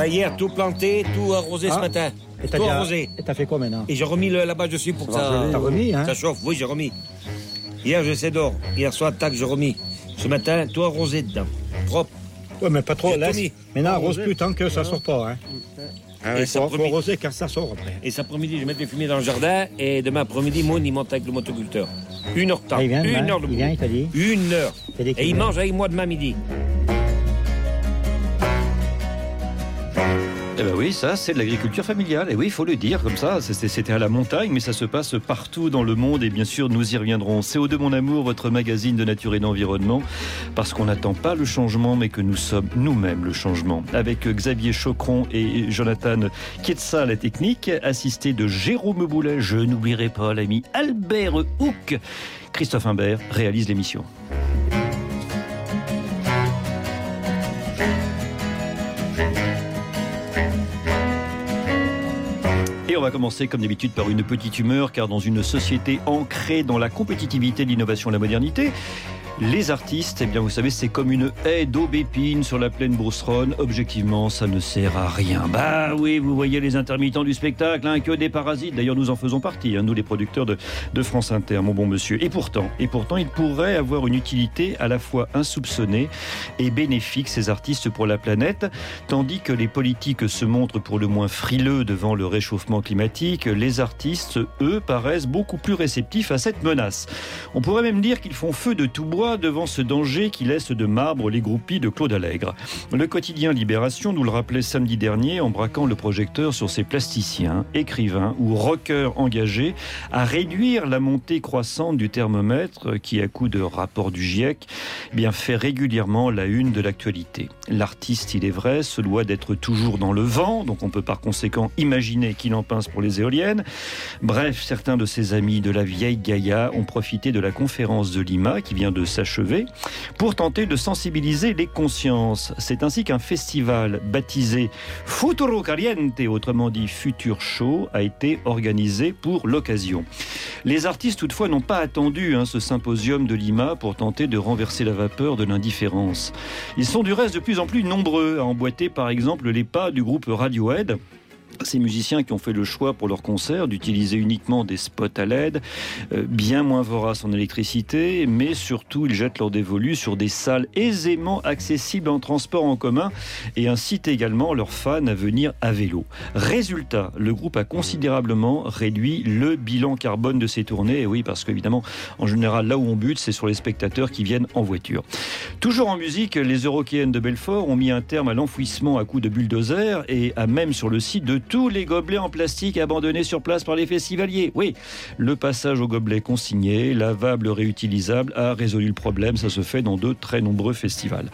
Bah, hier, tout planté, tout arrosé ce matin. Et tout arrosé. Et t'as fait quoi maintenant? Et j'ai remis là-bas dessus pour que ça... T'as remis, hein? Ça chauffe, oui, j'ai remis. Hier, j'essaie d'or. Hier soir, tac, j'ai remis. Ce matin, tout arrosé dedans. Propre. Ouais, mais pas trop, J'ai laisse. tout mis. Maintenant, arrose plus tant que ça sort pas, hein? Ah, Il faut arroser quand ça sort après. Et cet après-midi, je vais mettre les fumiers dans le jardin. Et demain après-midi, Moon, il monte avec le motoculteur. 1 heure de temps. Ah, il vient, une heure de il vient, il t'a dit? 1 heure. Et il mange avec moi demain midi. Eh ben oui, ça, c'est de l'agriculture familiale. Et oui, il faut le dire comme ça. C'était à la montagne, mais ça se passe partout dans le monde. Et bien sûr, nous y reviendrons. CO2 Mon Amour, votre magazine de nature et d'environnement. Parce qu'on n'attend pas le changement, mais que nous sommes nous-mêmes le changement. Avec Xavier Chocron et Jonathan Kietza, la technique, assisté de Jérôme Boulet. Je n'oublierai pas l'ami Albert Houck. Christophe Imbert réalise l'émission. Et on va commencer comme d'habitude par une petite humeur, car dans une société ancrée dans la compétitivité, l'innovation et la modernité, les artistes, eh bien vous savez, c'est comme une haie d'aubépine sur la plaine Beauceronne. Objectivement, ça ne sert à rien. Bah oui, vous voyez les intermittents du spectacle, hein, que des parasites. D'ailleurs, nous en faisons partie, hein, nous les producteurs de France Inter, mon bon monsieur. Et pourtant, ils pourraient avoir une utilité à la fois insoupçonnée et bénéfique, ces artistes, pour la planète. Tandis que les politiques se montrent pour le moins frileux devant le réchauffement climatique, les artistes, eux, paraissent beaucoup plus réceptifs à cette menace. On pourrait même dire qu'ils font feu de tout bois devant ce danger qui laisse de marbre les groupies de Claude Allègre. Le quotidien Libération nous le rappelait samedi dernier en braquant le projecteur sur ces plasticiens, écrivains ou rockers engagés à réduire la montée croissante du thermomètre qui, à coup de rapport du GIEC, fait régulièrement la une de l'actualité. L'artiste, il est vrai, se doit d'être toujours dans le vent, donc on peut par conséquent imaginer qu'il en pince pour les éoliennes. Bref, certains de ses amis de la vieille Gaïa ont profité de la conférence de Lima qui vient de s'achever pour tenter de sensibiliser les consciences. C'est ainsi qu'un festival baptisé Futuro Caliente, autrement dit Futur Chaud, a été organisé pour l'occasion. Les artistes toutefois n'ont pas attendu ce symposium de Lima pour tenter de renverser la vapeur de l'indifférence. Ils sont du reste de plus en plus nombreux à emboîter par exemple les pas du groupe Radiohead. Ces musiciens qui ont fait le choix pour leur concert d'utiliser uniquement des spots à LED, bien moins voraces en électricité, mais surtout ils jettent leur dévolu sur des salles aisément accessibles en transport en commun et incitent également leurs fans à venir à vélo. Résultat, le groupe a considérablement réduit le bilan carbone de ses tournées. Et oui, parce qu'évidemment, en général, là où on bute, c'est sur les spectateurs qui viennent en voiture. Toujours en musique, les Eurockéennes de Belfort ont mis un terme à l'enfouissement à coups de bulldozer et à même sur le site de tous les gobelets en plastique abandonnés sur place par les festivaliers. Oui, le passage aux gobelets consignés, lavables, réutilisables, a résolu le problème. Ça se fait dans de très nombreux festivals.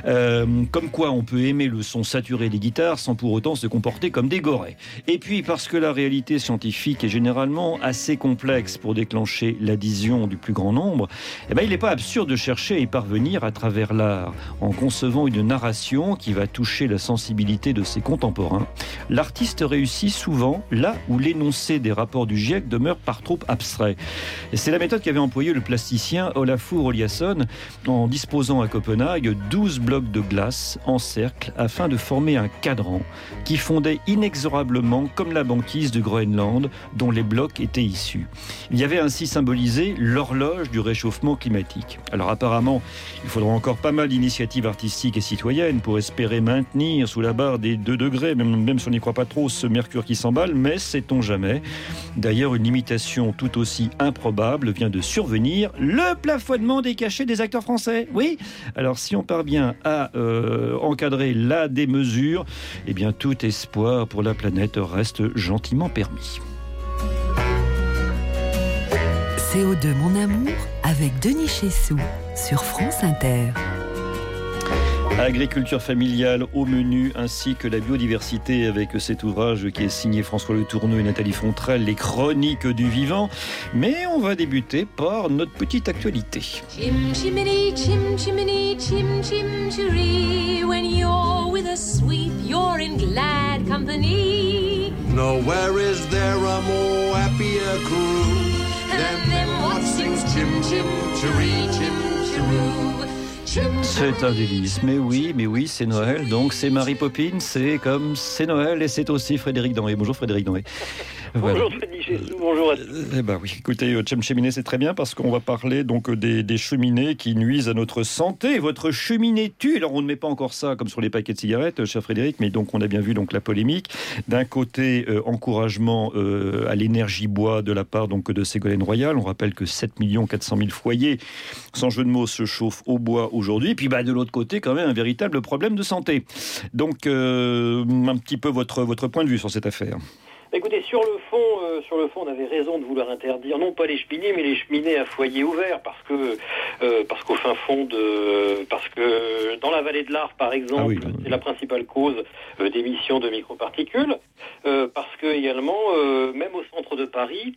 Comme quoi, on peut aimer le son saturé des guitares sans pour autant se comporter comme des gorées. Et puis, parce que la réalité scientifique est généralement assez complexe pour déclencher l'adhésion du plus grand nombre, il n'est pas absurde de chercher à y parvenir à travers l'art, en concevant une narration qui va toucher la sensibilité de ses contemporains. L'artiste réussit souvent là où l'énoncé des rapports du GIEC demeure par trop abstrait. Et c'est la méthode qu'avait employée le plasticien Olafur Eliasson en disposant à Copenhague 12 blocs de glace en cercle afin de former un cadran qui fondait inexorablement comme la banquise de Groenland dont les blocs étaient issus. Il y avait ainsi symbolisé l'horloge du réchauffement climatique. Alors apparemment, il faudra encore pas mal d'initiatives artistiques et citoyennes pour espérer maintenir sous la barre des 2 degrés, même si on n'y croit pas trop, ce mercure qui s'emballe, mais sait-on jamais. D'ailleurs, une limitation tout aussi improbable vient de survenir, le plafonnement des cachets des acteurs français. Oui, alors si on parvient à encadrer la démesure, tout espoir pour la planète reste gentiment permis. CO2 Mon Amour avec Denis Chessou sur France Inter. Agriculture familiale au menu ainsi que la biodiversité avec cet ouvrage qui est signé François Le Tourneau et Nathalie Fontrelle, les chroniques du vivant. Mais on va débuter par notre petite actualité. Chim chimney, chim chimney, chim chim chiree. When you're with a sweep, you're in glad company. Nowhere is there a more happier crew than them what sings chim chim chiree, chim chiroo. C'est un délice, mais oui, c'est Noël, donc c'est Mary Poppins, c'est Noël et c'est aussi Frédéric Denré. Bonjour Frédéric Denré. Voilà. Bonjour Denis Chessou, bonjour à tous. Eh ben oui, écoutez, Chum Cheminée, c'est très bien parce qu'on va parler donc des cheminées qui nuisent à notre santé. Votre cheminée tue. Alors on ne met pas encore ça comme sur les paquets de cigarettes, cher Frédéric, mais donc on a bien vu donc la polémique. D'un côté, encouragement à l'énergie bois de la part donc de Ségolène Royal. On rappelle que 7 400 000 foyers, sans jeu de mots, se chauffent au bois aujourd'hui. Et puis de l'autre côté, quand même, un véritable problème de santé. Donc un petit peu votre point de vue sur cette affaire. Écoutez, sur le fond, on avait raison de vouloir interdire, non pas les cheminées, mais les cheminées à foyer ouvert, parce qu'au fin fond parce que dans la vallée de l'Arve, par exemple, c'est la principale cause d'émissions de microparticules, parce que également, même au centre de Paris,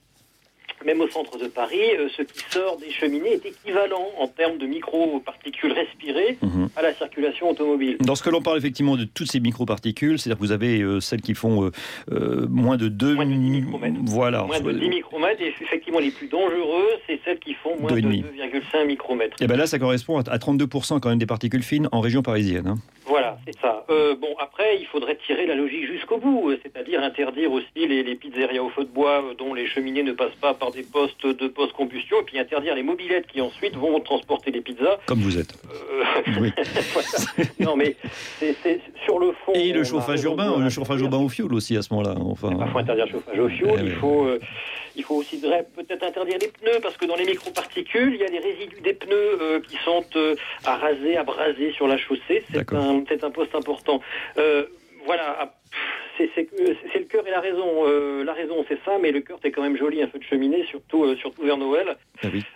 ce qui sort des cheminées est équivalent en termes de microparticules respirées à la circulation automobile. Dans ce que l'on parle effectivement de toutes ces microparticules, c'est-à-dire que vous avez celles qui font moins de 10 micromètres. Voilà. Moins de 10 micromètres, et effectivement les plus dangereuses, c'est celles qui font moins de 2,5 micromètres. Et bien là, ça correspond à 32% quand même des particules fines en région parisienne. Voilà, c'est ça. Après, il faudrait tirer la logique jusqu'au bout, c'est-à-dire interdire aussi les pizzerias au feu de bois dont les cheminées ne passent pas par des postes de post-combustion, et puis interdire les mobylettes qui ensuite vont transporter les pizzas. Comme vous êtes. Oui. Non, mais c'est sur le fond... Et le chauffage urbain au fioul aussi à ce moment-là. Enfin, il faut interdire le chauffage au fioul, il faut aussi peut-être interdire les pneus, parce que dans les microparticules, il y a les résidus des pneus qui sont à braser sur la chaussée. C'est un poste important. Voilà, c'est le cœur et la raison. La raison, c'est ça, mais le cœur, c'est quand même joli, un feu de cheminée, surtout vers Noël. Ah oui.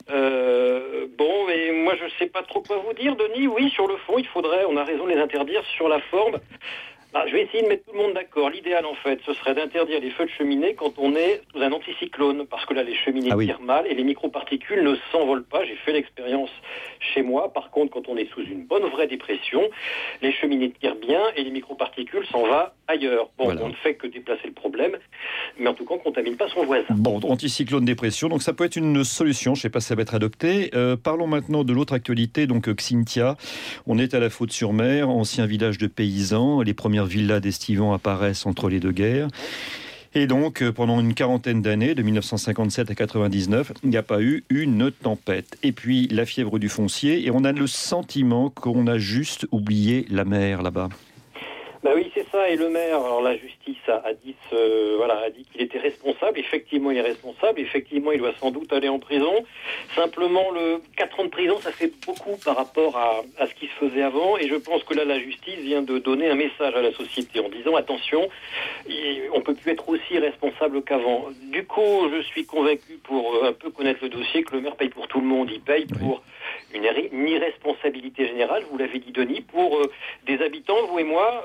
Mais moi, je sais pas trop quoi vous dire, Denis. Oui, sur le fond, on a raison de les interdire. Sur la forme, je vais essayer de mettre tout le monde d'accord. L'idéal, en fait, ce serait d'interdire les feux de cheminée quand on est sous un anticyclone, parce que là, les cheminées tirent mal et les microparticules ne s'envolent pas. J'ai fait l'expérience chez moi. Par contre, quand on est sous une bonne vraie dépression, les cheminées tirent bien et les microparticules s'en vont ailleurs. On ne fait que déplacer le problème, mais en tout cas, on ne contamine pas son voisin. Anticyclone, dépression, donc ça peut être une solution. Je ne sais pas si ça va être adopté. Parlons maintenant de l'autre actualité, donc Xynthia. On est à la Faute-sur-Mer, ancien village de paysans. Les premières villas d'estivants apparaissent entre les deux guerres. Et donc, pendant une quarantaine d'années, de 1957 à 99, il n'y a pas eu une tempête. Et puis, la fièvre du foncier, et on a le sentiment qu'on a juste oublié la mer là-bas. Oui, c'est ça. Et le maire, alors la justice a dit qu'il était responsable. Effectivement, il est responsable. Effectivement, il doit sans doute aller en prison. Simplement, 4 ans de prison, ça fait beaucoup par rapport à ce qui se faisait avant. Et je pense que là, la justice vient de donner un message à la société en disant attention, on peut plus être aussi responsable qu'avant. Du coup, je suis convaincu, pour un peu connaître le dossier, que le maire paye pour tout le monde. Il paye pour une irresponsabilité générale, vous l'avez dit Denis, pour des habitants, vous et moi,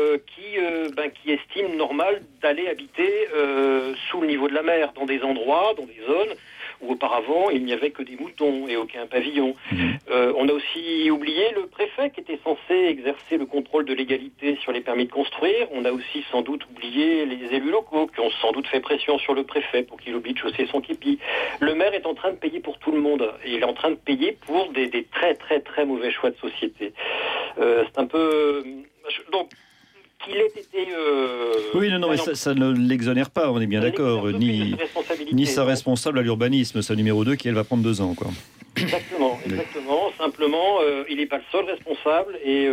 qui estiment normal d'aller habiter sous le niveau de la mer, dans des endroits, dans des zones où auparavant il n'y avait que des moutons et aucun pavillon. On a aussi oublié le préfet qui était censé exercer le contrôle de légalité sur les permis de construire. On a aussi sans doute oublié les élus locaux qui ont sans doute fait pression sur le préfet pour qu'il oublie de chausser son képi. Le maire est en train de payer pour tout le monde et il est en train de payer pour des très très très mauvais choix de société. C'est un peu... Donc, qu'il ait été... mais ça ne l'exonère pas, on est bien d'accord. Ni sa responsable à l'urbanisme, sa numéro 2, qui elle va prendre 2 ans, quoi. Exactement. Simplement, il n'est pas le seul responsable et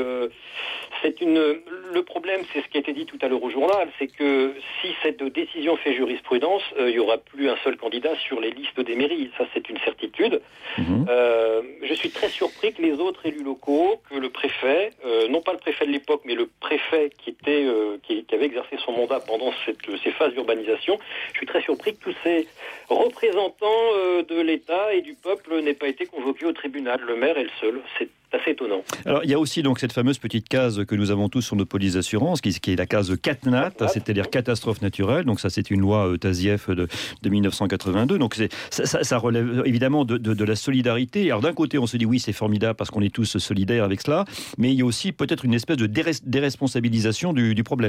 le problème, c'est ce qui a été dit tout à l'heure au journal, c'est que si cette décision fait jurisprudence, il n'y aura plus un seul candidat sur les listes des mairies. Ça, c'est une certitude. Je suis très surpris que les autres élus locaux, que le préfet, non pas le préfet de l'époque, mais le préfet qui avait exercé son mandat pendant ces phases d'urbanisation, je suis très surpris que tous ces représentants de l'État et du peuple n'aient pas été convoqués au tribunal. Le maire est le seul. C'est assez étonnant. Alors, il y a aussi donc cette fameuse petite case que nous avons tous sur nos polices d'assurance, qui est la case CatNat, c'est-à-dire catastrophe naturelle. Donc ça, c'est une loi Tazieff de 1982. Donc ça relève évidemment de la solidarité. Alors d'un côté, on se dit oui, c'est formidable parce qu'on est tous solidaires avec cela, mais il y a aussi peut-être une espèce de déresponsabilisation du problème.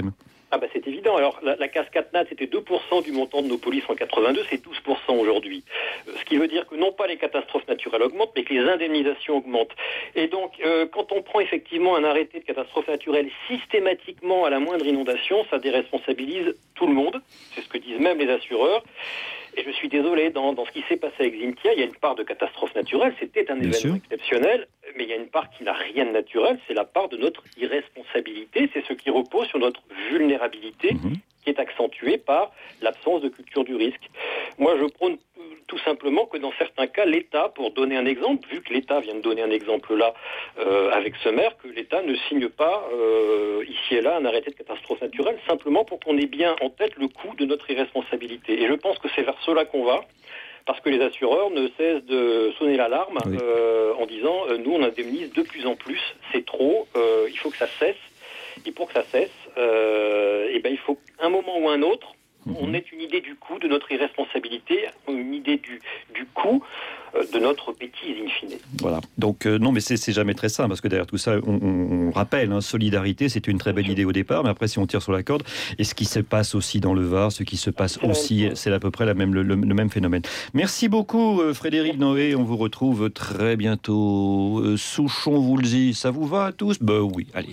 Ah bah c'est évident. Alors la cascade NAT c'était 2% du montant de nos polices en 82, c'est 12% aujourd'hui. Ce qui veut dire que non pas les catastrophes naturelles augmentent, mais que les indemnisations augmentent. Et donc quand on prend effectivement un arrêté de catastrophe naturelle systématiquement à la moindre inondation, ça déresponsabilise tout le monde. C'est ce que disent même les assureurs. Et je suis désolé, dans ce qui s'est passé avec Xynthia, il y a une part de catastrophe naturelle, c'était un événement exceptionnel, mais il y a une part qui n'a rien de naturel, c'est la part de notre irresponsabilité, c'est ce qui repose sur notre vulnérabilité, qui est accentuée par l'absence de culture du risque. Moi, je prône tout simplement que dans certains cas, l'État, pour donner un exemple, vu que l'État vient de donner un exemple là avec ce maire, que l'État ne signe pas ici et là un arrêté de catastrophe naturelle, simplement pour qu'on ait bien en tête le coût de notre irresponsabilité. Et je pense que c'est vers cela qu'on va, parce que les assureurs ne cessent de sonner l'alarme en disant nous on indemnise de plus en plus, c'est trop, il faut que ça cesse. Et pour que ça cesse, il faut qu'à un moment ou un autre, on ait une idée du coût de notre irresponsabilité, une idée du coût de notre bêtise in fine. Voilà. Donc non, mais c'est jamais très simple, parce que derrière tout ça, on rappelle, solidarité, c'est une très belle idée au départ, mais après si on tire sur la corde, et ce qui se passe aussi dans le Var, ce qui se passe aussi, c'est à peu près le même phénomène. Merci beaucoup Frédéric Noé, on vous retrouve très bientôt. Souchon-Voulzy, ça vous va à tous ? Ben oui, allez.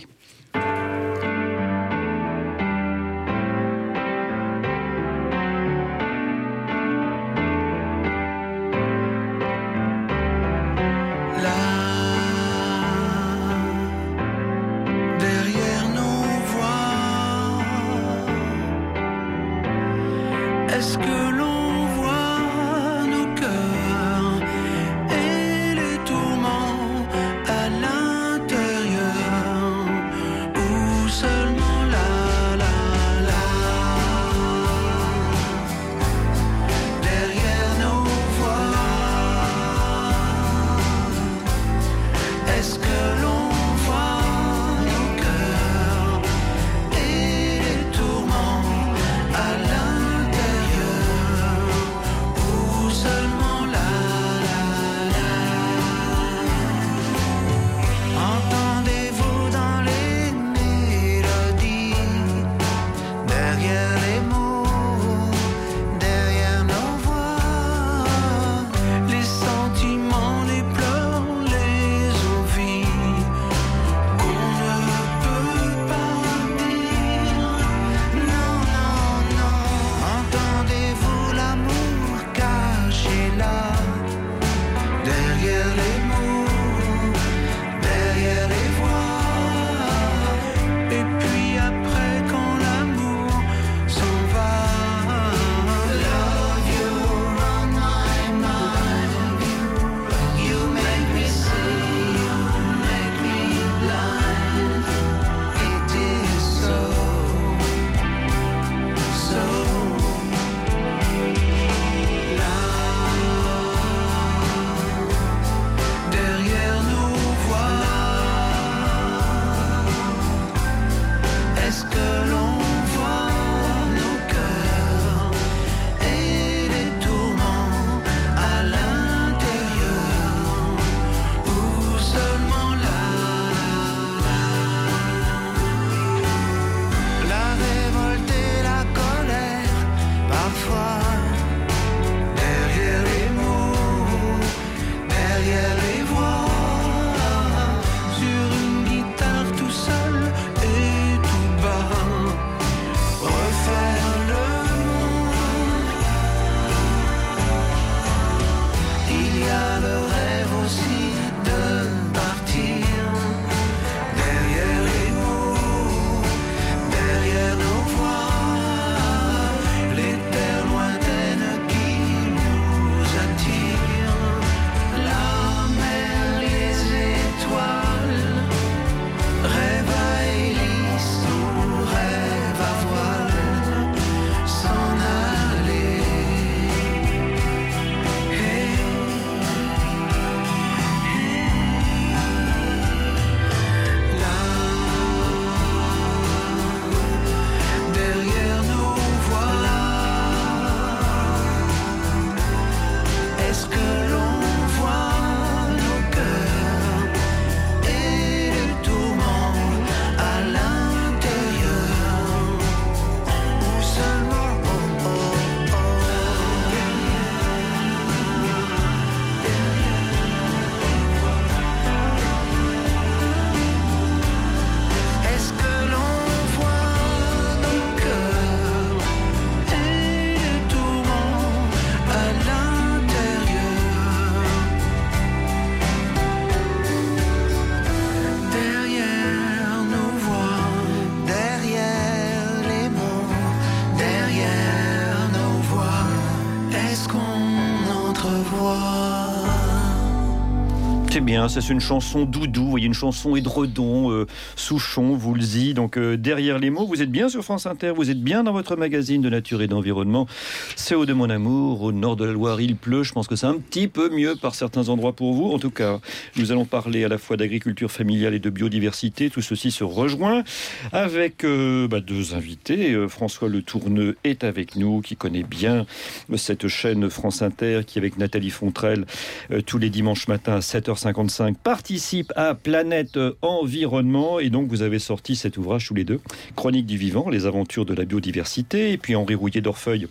C'est bien, ça c'est une chanson doudou, vous voyez, une chanson édredon, Souchon, Voulzy. Donc derrière les mots, vous êtes bien sur France Inter, vous êtes bien dans votre magazine de nature et d'environnement. CO2 mon amour, au nord de la Loire, il pleut. Je pense que c'est un petit peu mieux par certains endroits pour vous. En tout cas, nous allons parler à la fois d'agriculture familiale et de biodiversité. Tout ceci se rejoint avec deux invités. François Le Tourneux est avec nous, qui connaît bien cette chaîne France Inter, qui avec Nathalie Fontrelle, tous les dimanches matins à 7h55, participe à Planète Environnement. Et donc, vous avez sorti cet ouvrage tous les deux, Chronique du vivant, les aventures de la biodiversité. Et puis Henri Rouillet d'Orfeuille,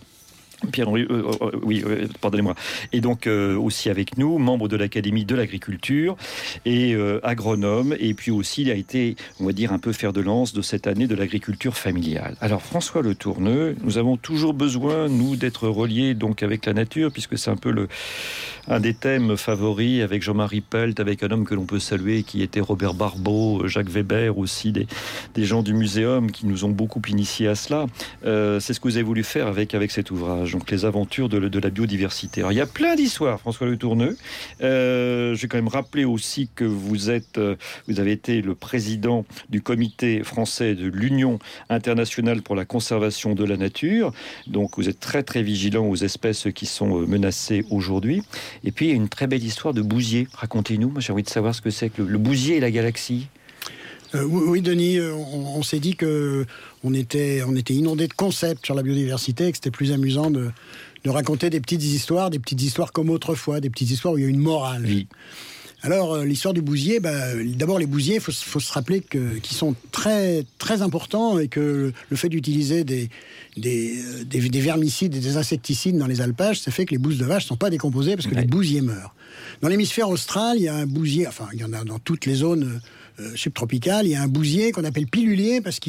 pardonnez-moi. Et donc aussi avec nous, membre de l'Académie de l'agriculture et agronome. Et puis aussi, il a été, on va dire, un peu fer de lance de cette année de l'agriculture familiale. Alors François Le Tourneux, nous avons toujours besoin, nous, d'être reliés donc avec la nature, puisque c'est un peu un des thèmes favoris avec Jean-Marie Pelt, avec un homme que l'on peut saluer, qui était Robert Barbeau, Jacques Weber, aussi des gens du muséum qui nous ont beaucoup initiés à cela. C'est ce que vous avez voulu faire avec cet ouvrage. Donc les aventures de la biodiversité. Alors il y a plein d'histoires, François Le Tourneux. Je vais quand même rappeler aussi que vous avez été le président du comité français de l'Union internationale pour la conservation de la nature. Donc vous êtes très très vigilant aux espèces qui sont menacées aujourd'hui. Et puis il y a une très belle histoire de bousier. Racontez-nous, moi j'ai envie de savoir ce que c'est que le bousier et la galaxie. Oui, Denis, on s'est dit qu'on était inondé de concepts sur la biodiversité et que c'était plus amusant de raconter des petites histoires comme autrefois, des petites histoires où il y a une morale. Oui. Alors, l'histoire du bousier, d'abord les bousiers, il faut se rappeler qu'ils sont très, très importants et que le fait d'utiliser des vermicides et des insecticides dans les alpages, ça fait que les bousses de vache ne sont pas décomposées parce que les bousiers meurent. Dans l'hémisphère austral, il y a un bousier, enfin, il y en a dans toutes les zones subtropicales, il y a un bousier qu'on appelle pilulier parce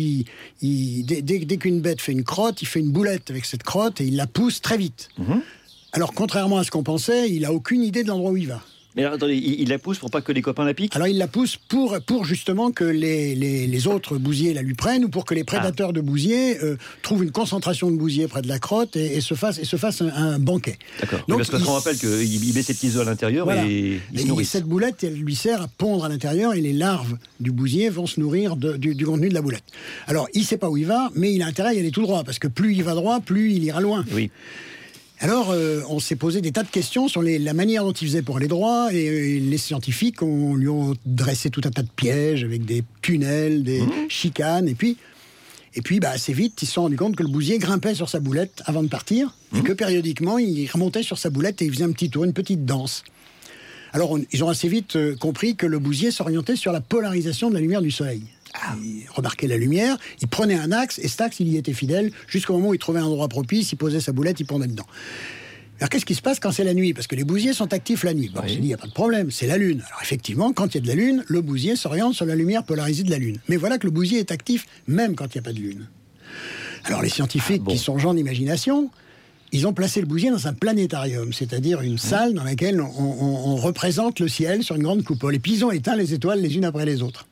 dès qu'une bête fait une crotte, il fait une boulette avec cette crotte et il la pousse très vite. Alors, contrairement à ce qu'on pensait, il n'a aucune idée de l'endroit où il va. Mais alors, attendez, il la pousse pour pas que les copains la piquent ? Alors il la pousse pour justement que les autres bousiers la lui prennent ou pour que les prédateurs de bousiers trouvent une concentration de bousiers près de la crotte et se fassent un banquet. D'accord. Donc, parce qu'on rappelle qu'il met ses petits œufs à l'intérieur, voilà. Et il se nourrit. Cette boulette, elle lui sert à pondre à l'intérieur et les larves du bousier vont se nourrir du contenu de la boulette. Alors il sait pas où il va, mais il a intérêt à y aller tout droit parce que plus il va droit, plus il ira loin. Oui. Alors, on s'est posé des tas de questions sur la manière dont il faisait pour aller droit, et les scientifiques lui ont dressé tout un tas de pièges avec des tunnels, des chicanes, et puis assez vite, ils se sont rendus compte que le bousier grimpait sur sa boulette avant de partir, et que périodiquement, il remontait sur sa boulette et il faisait un petit tour, une petite danse. Alors, ils ont assez vite compris que le bousier s'orientait sur la polarisation de la lumière du soleil. Il remarquait la lumière, il prenait un axe, et cet axe, il y était fidèle, jusqu'au moment où il trouvait un endroit propice, il posait sa boulette, il pondait dedans. Alors qu'est-ce qui se passe quand c'est la nuit ? Parce que les bousiers sont actifs la nuit. Bon, on s'est dit, il n'y a pas de problème, c'est la Lune. Alors effectivement, quand il y a de la Lune, le bousier s'oriente sur la lumière polarisée de la Lune. Mais voilà que le bousier est actif même quand il n'y a pas de Lune. Alors les scientifiques qui sont gens d'imagination, ils ont placé le bousier dans un planétarium, c'est-à-dire une salle dans laquelle on représente le ciel sur une grande coupole. Et puis ils ont éteint les étoiles les unes après les autres.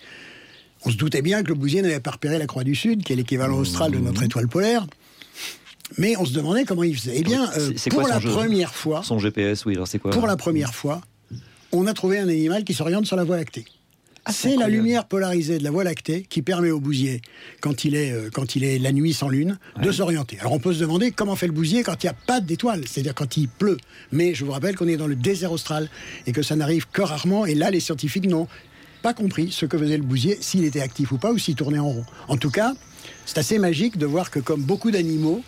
On se doutait bien que le bousier n'avait pas repéré la Croix du Sud, qui est l'équivalent austral de notre étoile polaire. Mais on se demandait comment il faisait. Eh bien, pour la première fois... Son GPS, oui, alors c'est quoi ? Pour la première fois, on a trouvé un animal qui s'oriente sur la Voie lactée. C'est la lumière polarisée de la Voie lactée qui permet au bousier, quand il est la nuit sans lune, de s'orienter. Alors on peut se demander comment fait le bousier quand il n'y a pas d'étoiles, c'est-à-dire quand il pleut. Mais je vous rappelle qu'on est dans le désert austral et que ça n'arrive que rarement. Et là, les scientifiques n'ont pas compris ce que faisait le bousier, s'il était actif ou pas, ou s'il tournait en rond. En tout cas, c'est assez magique de voir que, comme beaucoup d'animaux,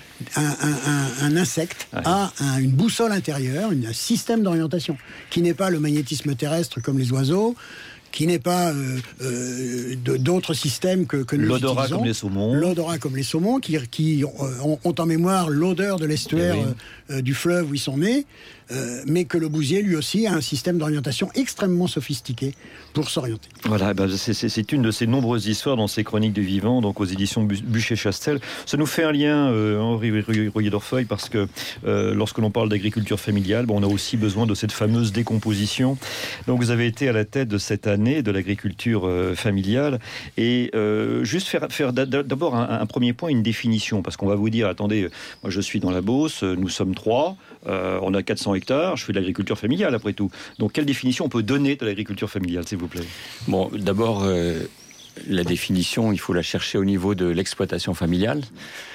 un insecte a une boussole intérieure, un système d'orientation, qui n'est pas le magnétisme terrestre comme les oiseaux, qui n'est pas d'autres systèmes que nous l'odorat utilisons. L'odorat comme les saumons, qui ont en mémoire l'odeur de l'estuaire du fleuve où ils sont nés, mais que le bousier, lui aussi, a un système d'orientation extrêmement sophistiqué pour s'orienter. Voilà, c'est une de ces nombreuses histoires dans ces chroniques du vivant, donc aux éditions Buchet-Chastel. Ça nous fait un lien, Henri Rouillet d'Orfeuille, parce que lorsque l'on parle d'agriculture familiale, on a aussi besoin de cette fameuse décomposition. Donc vous avez été à la tête de cette année années de l'agriculture familiale. Et juste faire d'abord un premier point, une définition, parce qu'on va vous dire, attendez, moi je suis dans la Beauce, nous sommes 3, on a 400 hectares, je fais de l'agriculture familiale après tout. Donc quelle définition on peut donner de l'agriculture familiale, s'il vous plaît? Bon, d'abord, la définition, il faut la chercher au niveau de l'exploitation familiale.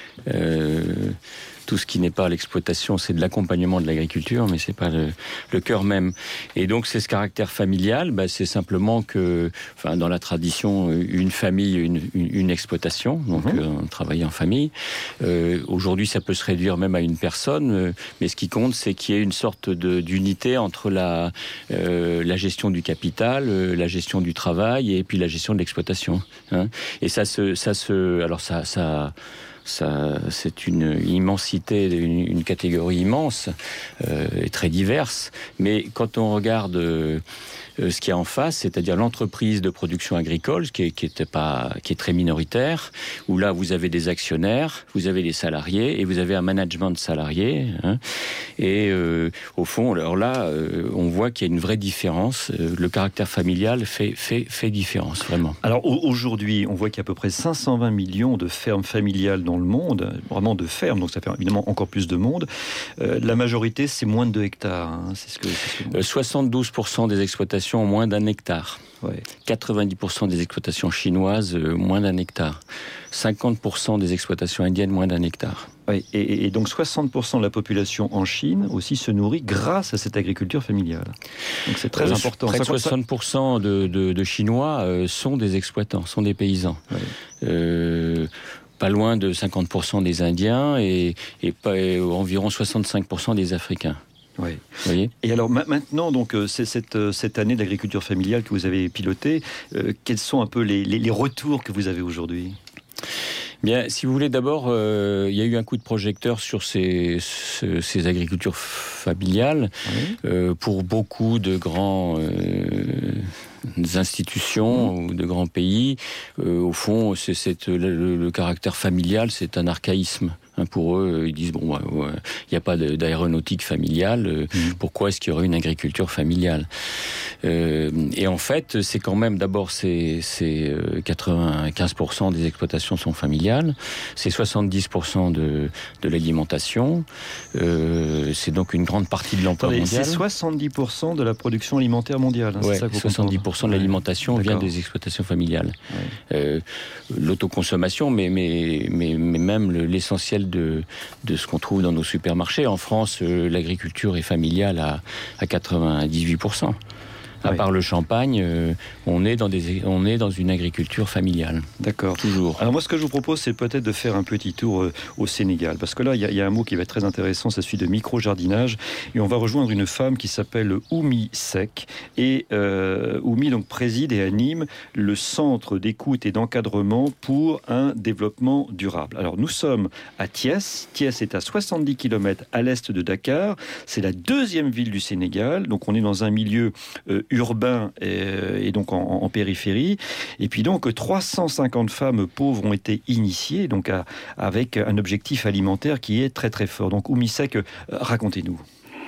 Tout ce qui n'est pas l'exploitation, c'est de l'accompagnement de l'agriculture, mais c'est pas le cœur même. Et donc, c'est ce caractère familial, c'est simplement que, dans la tradition, une famille, une exploitation, donc on travaille en famille. Aujourd'hui, ça peut se réduire même à une personne, mais ce qui compte, c'est qu'il y ait une sorte d'unité entre la gestion du capital, la gestion du travail et puis la gestion de l'exploitation. Hein. Et ça, c'est une immensité, une catégorie immense et très diverse. Mais quand on regarde ce qu'il y a en face, c'est-à-dire l'entreprise de production agricole, qui est très minoritaire, où là vous avez des actionnaires, vous avez des salariés et vous avez un management de salariés. Hein, et au fond, alors là, on voit qu'il y a une vraie différence. Le caractère familial fait différence, vraiment. Alors aujourd'hui, on voit qu'il y a à peu près 520 millions de fermes familiales dans le monde, vraiment de fermes, donc ça fait évidemment encore plus de monde. La majorité, c'est moins de 2 hectares. Hein, c'est ce que 72% des exploitations ont moins d'1 hectare. Ouais. 90% des exploitations chinoises, moins d'1 hectare. 50% des exploitations indiennes, moins d'1 hectare. Oui, et donc 60% de la population en Chine aussi se nourrit grâce à cette agriculture familiale. Donc c'est très important. Près de 60% de Chinois sont des exploitants, sont des paysans. Ouais. Pas loin de 50% des Indiens et environ 65% des Africains. Oui. Vous voyez ? Et alors maintenant, donc, c'est cette année d'agriculture familiale que vous avez pilotée. Quels sont un peu les retours que vous avez aujourd'hui ? Bien, si vous voulez, d'abord, il y a eu un coup de projecteur sur ces agricultures familiales. Oui. Pour beaucoup de grands institutions ou de grands pays, au fond, le caractère familial, c'est un archaïsme. Pour eux, ils disent, il n'y a pas d'aéronautique familiale, pourquoi est-ce qu'il y aurait une agriculture familiale ? Et en fait, c'est quand même, d'abord, c'est 95% des exploitations sont familiales, c'est 70% de l'alimentation, c'est donc une grande partie de l'emploi mondial. C'est 70% de la production alimentaire mondiale, hein, ouais, c'est ça que vous 70% de l'alimentation vient des exploitations familiales. Ouais. L'autoconsommation, mais même l'essentiel de ce qu'on trouve dans nos supermarchés. En France, l'agriculture est familiale à 98%. À part le champagne, on est dans une agriculture familiale. D'accord. Toujours. Alors moi, ce que je vous propose, c'est peut-être de faire un petit tour au Sénégal. Parce que là, il y a un mot qui va être très intéressant, c'est celui de micro-jardinage. Et on va rejoindre une femme qui s'appelle Oumi Seck. Et Oumi donc, préside et anime le centre d'écoute et d'encadrement pour un développement durable. Alors nous sommes à Thiès. Thiès est à 70 km à l'est de Dakar. C'est la deuxième ville du Sénégal. Donc on est dans un milieu urbain et donc en périphérie. Et puis donc 350 femmes pauvres ont été initiées donc avec un objectif alimentaire qui est très très fort. Donc Oumi Seck, racontez-nous.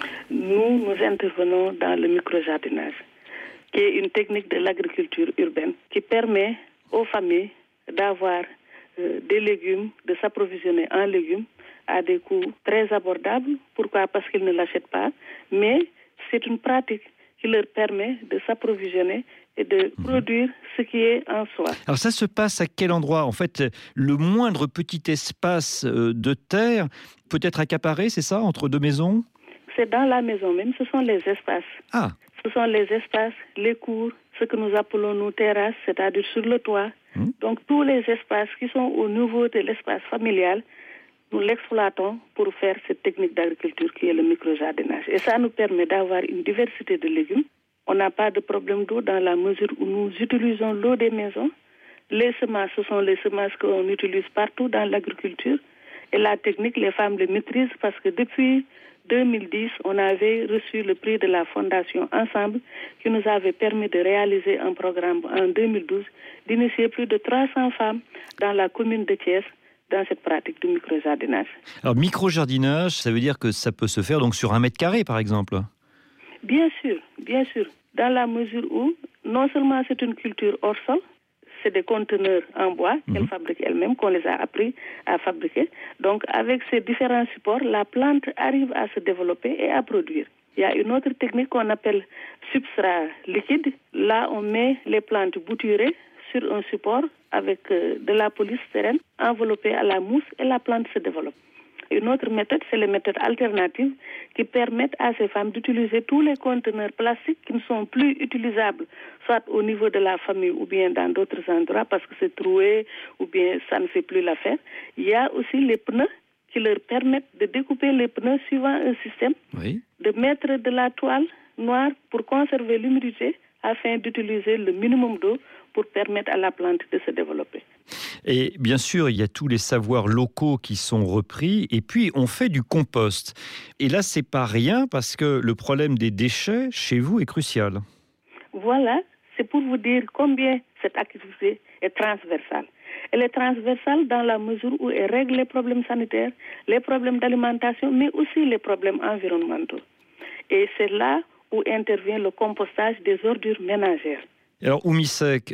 Nous intervenons dans le micro-jardinage, qui est une technique de l'agriculture urbaine qui permet aux familles d'avoir des légumes, de s'approvisionner en légumes à des coûts très abordables. Pourquoi ? Parce qu'ils ne l'achètent pas, mais c'est une pratique qui leur permet de s'approvisionner et de produire ce qui est en soi. Alors ça se passe à quel endroit ? En fait, le moindre petit espace de terre peut être accaparé, c'est ça, entre deux maisons ? C'est dans la maison même, ce sont les espaces. Ah. Ce sont les espaces, les cours, ce que nous appelons nos terrasses, c'est-à-dire sur le toit. Donc tous les espaces qui sont au niveau de l'espace familial, nous l'exploitons pour faire cette technique d'agriculture qui est le micro-jardinage. Et ça nous permet d'avoir une diversité de légumes. On n'a pas de problème d'eau dans la mesure où nous utilisons l'eau des maisons. Les semences, ce sont les semences qu'on utilise partout dans l'agriculture. Et la technique, les femmes le maîtrisent parce que depuis 2010, on avait reçu le prix de la Fondation Ensemble qui nous avait permis de réaliser un programme en 2012, d'initier plus de 300 femmes dans la commune de Thiès dans cette pratique du micro-jardinage. Alors, micro-jardinage, ça veut dire que ça peut se faire donc sur 1 mètre carré, par exemple ? Bien sûr, bien sûr. Dans la mesure où non seulement c'est une culture hors sol, c'est des conteneurs en bois qu'elle fabrique elle-même, qu'on les a appris à fabriquer. Donc, avec ces différents supports, la plante arrive à se développer et à produire. Il y a une autre technique qu'on appelle substrat liquide. Là, on met les plantes bouturées sur un support avec de la polystyrène enveloppée à la mousse et la plante se développe. Une autre méthode, c'est les méthodes alternatives qui permettent à ces femmes d'utiliser tous les conteneurs plastiques qui ne sont plus utilisables, soit au niveau de la famille ou bien dans d'autres endroits parce que c'est troué ou bien ça ne fait plus l'affaire. Il y a aussi les pneus qui leur permettent de découper les pneus suivant un système, de mettre de la toile noire pour conserver l'humidité afin d'utiliser le minimum d'eau pour permettre à la plante de se développer. Et bien sûr, il y a tous les savoirs locaux qui sont repris. Et puis, on fait du compost. Et là, c'est pas rien parce que le problème des déchets chez vous est crucial. Voilà, c'est pour vous dire combien cette activité est transversale. Elle est transversale dans la mesure où elle règle les problèmes sanitaires, les problèmes d'alimentation, mais aussi les problèmes environnementaux. Et c'est là où intervient le compostage des ordures ménagères. Alors, Oumy Seck,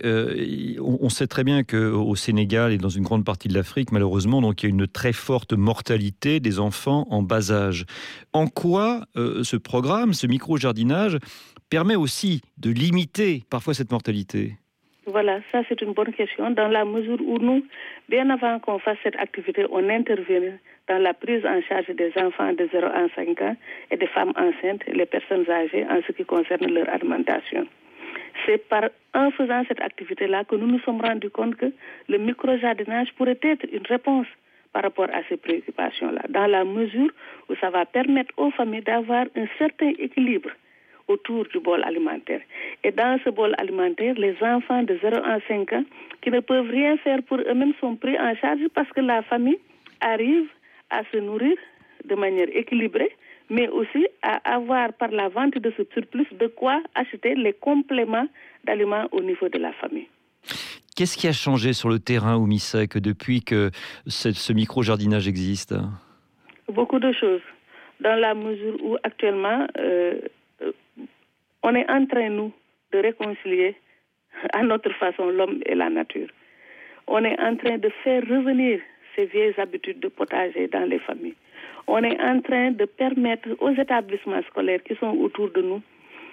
on sait très bien qu'au Sénégal et dans une grande partie de l'Afrique, malheureusement, donc, il y a une très forte mortalité des enfants en bas âge. En quoi ce programme, ce micro-jardinage, permet aussi de limiter parfois cette mortalité ? Voilà, ça c'est une bonne question. Dans la mesure où nous, bien avant qu'on fasse cette activité, on intervient dans la prise en charge des enfants de 0 à 5 ans et des femmes enceintes et les personnes âgées en ce qui concerne leur alimentation. C'est en faisant cette activité-là que nous nous sommes rendus compte que le micro-jardinage pourrait être une réponse par rapport à ces préoccupations-là, dans la mesure où ça va permettre aux familles d'avoir un certain équilibre autour du bol alimentaire. Et dans ce bol alimentaire, les enfants de 0 à 5 ans qui ne peuvent rien faire pour eux-mêmes sont pris en charge parce que la famille arrive à se nourrir de manière équilibrée, mais aussi à avoir par la vente de ce surplus de quoi acheter les compléments d'aliments au niveau de la famille. Qu'est-ce qui a changé sur le terrain, Oumy Seck, depuis que ce micro-jardinage existe ? Beaucoup de choses. Dans la mesure où actuellement, on est en train, nous, de réconcilier à notre façon l'homme et la nature. On est en train de faire revenir ces vieilles habitudes de potager dans les familles. On est en train de permettre aux établissements scolaires qui sont autour de nous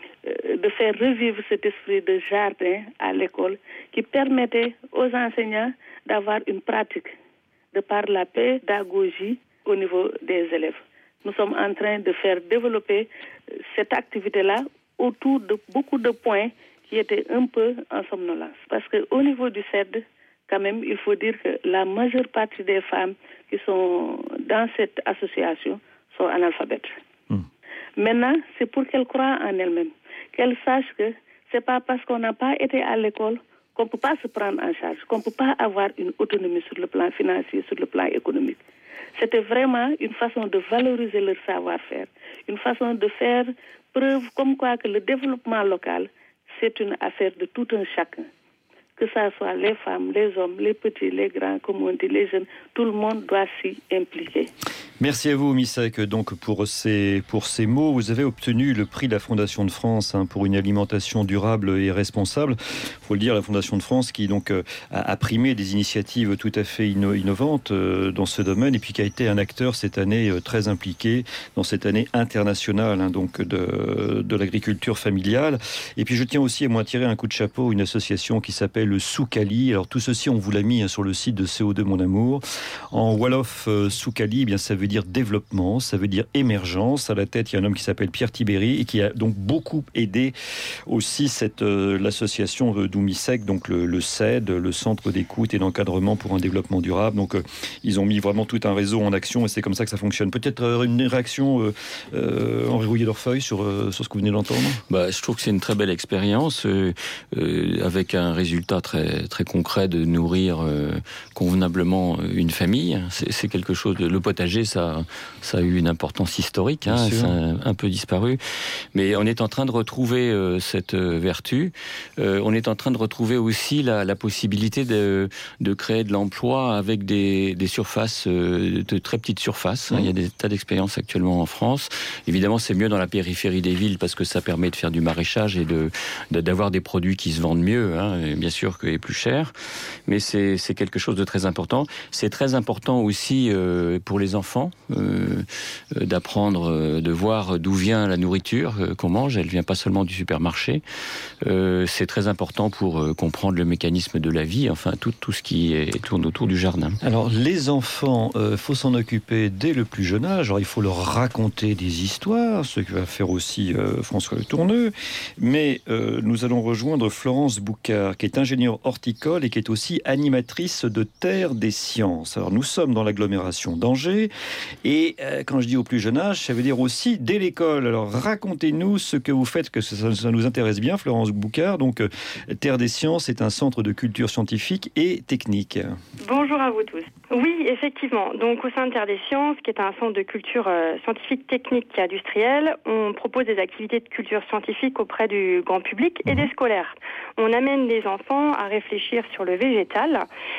de faire revivre cet esprit de jardin à l'école qui permettait aux enseignants d'avoir une pratique de par la pédagogie au niveau des élèves. Nous sommes en train de faire développer cette activité-là autour de beaucoup de points qui étaient un peu en somnolence. Parce qu'au niveau du CED, quand même, il faut dire que la majeure partie des femmes qui sont dans cette association sont analphabètes. Maintenant, c'est pour qu'elles croient en elles-mêmes, qu'elles sachent que c'est pas parce qu'on n'a pas été à l'école qu'on ne peut pas se prendre en charge, qu'on ne peut pas avoir une autonomie sur le plan financier, sur le plan économique. C'était vraiment une façon de valoriser leur savoir-faire, une façon de faire preuve comme quoi que le développement local, c'est une affaire de tout un chacun. Que ce soit les femmes, les hommes, les petits, les grands, comme on dit, les jeunes, tout le monde doit s'y impliquer. Merci à vous, Oumy Seck, donc pour ces mots. Vous avez obtenu le prix de la Fondation de France pour une alimentation durable et responsable. Il faut le dire, la Fondation de France qui donc a primé des initiatives tout à fait innovantes dans ce domaine et puis qui a été un acteur cette année très impliqué dans cette année internationale donc de l'agriculture familiale. Et puis je tiens aussi à moi tirer un coup de chapeau une association qui s'appelle le Soukali. Alors tout ceci, on vous l'a mis sur le site de CO2 Mon Amour. En Wolof, Soukali, eh bien ça veut dire développement, ça veut dire émergence. À la tête, il y a un homme qui s'appelle Pierre Tibéry et qui a donc beaucoup aidé aussi l'association d'Oumy Seck, donc le CED, le Centre d'écoute et d'encadrement pour un développement durable. Donc ils ont mis vraiment tout un réseau en action et c'est comme ça que ça fonctionne. Peut-être une réaction, Henri Rouillet-Dorfeuille, sur ce que vous venez d'entendre ? Je trouve que c'est une très belle expérience avec un résultat résultat très, très concret de nourrir convenablement une famille. C'est quelque chose le potager, ça a eu une importance historique, ça a un peu disparu. Mais on est en train de retrouver cette vertu. On est en train de retrouver aussi la possibilité de créer de l'emploi avec des surfaces, de très petites surfaces. Il y a des tas d'expériences actuellement en France. Évidemment, c'est mieux dans la périphérie des villes parce que ça permet de faire du maraîchage et d'avoir des produits qui se vendent mieux, et bien sûr, et plus cher. Mais c'est quelque chose de très important. C'est très important aussi pour les enfants d'apprendre, de voir d'où vient la nourriture qu'on mange. Elle vient pas seulement du supermarché. C'est très important pour comprendre le mécanisme de la vie, enfin tout ce qui tourne autour du jardin. Alors les enfants, faut s'en occuper dès le plus jeune âge. Alors il faut leur raconter des histoires, ce que va faire aussi François Le Tourneux. Mais nous allons rejoindre Florence Boucard, qui est ingénieure horticole et qui est aussi animatrice de Terre des Sciences. Alors nous sommes dans l'agglomération d'Angers et quand je dis au plus jeune âge, ça veut dire aussi dès l'école. Alors racontez-nous ce que vous faites, que ça nous intéresse bien, Florence Boucard. Donc Terre des Sciences est un centre de culture scientifique et technique. Bonjour à vous tous. Oui, effectivement. Donc au sein de Terre des Sciences, qui est un centre de culture scientifique, technique et industrielle, on propose des activités de culture scientifique auprès du grand public et des scolaires. On amène les enfants à réfléchir sur le végétal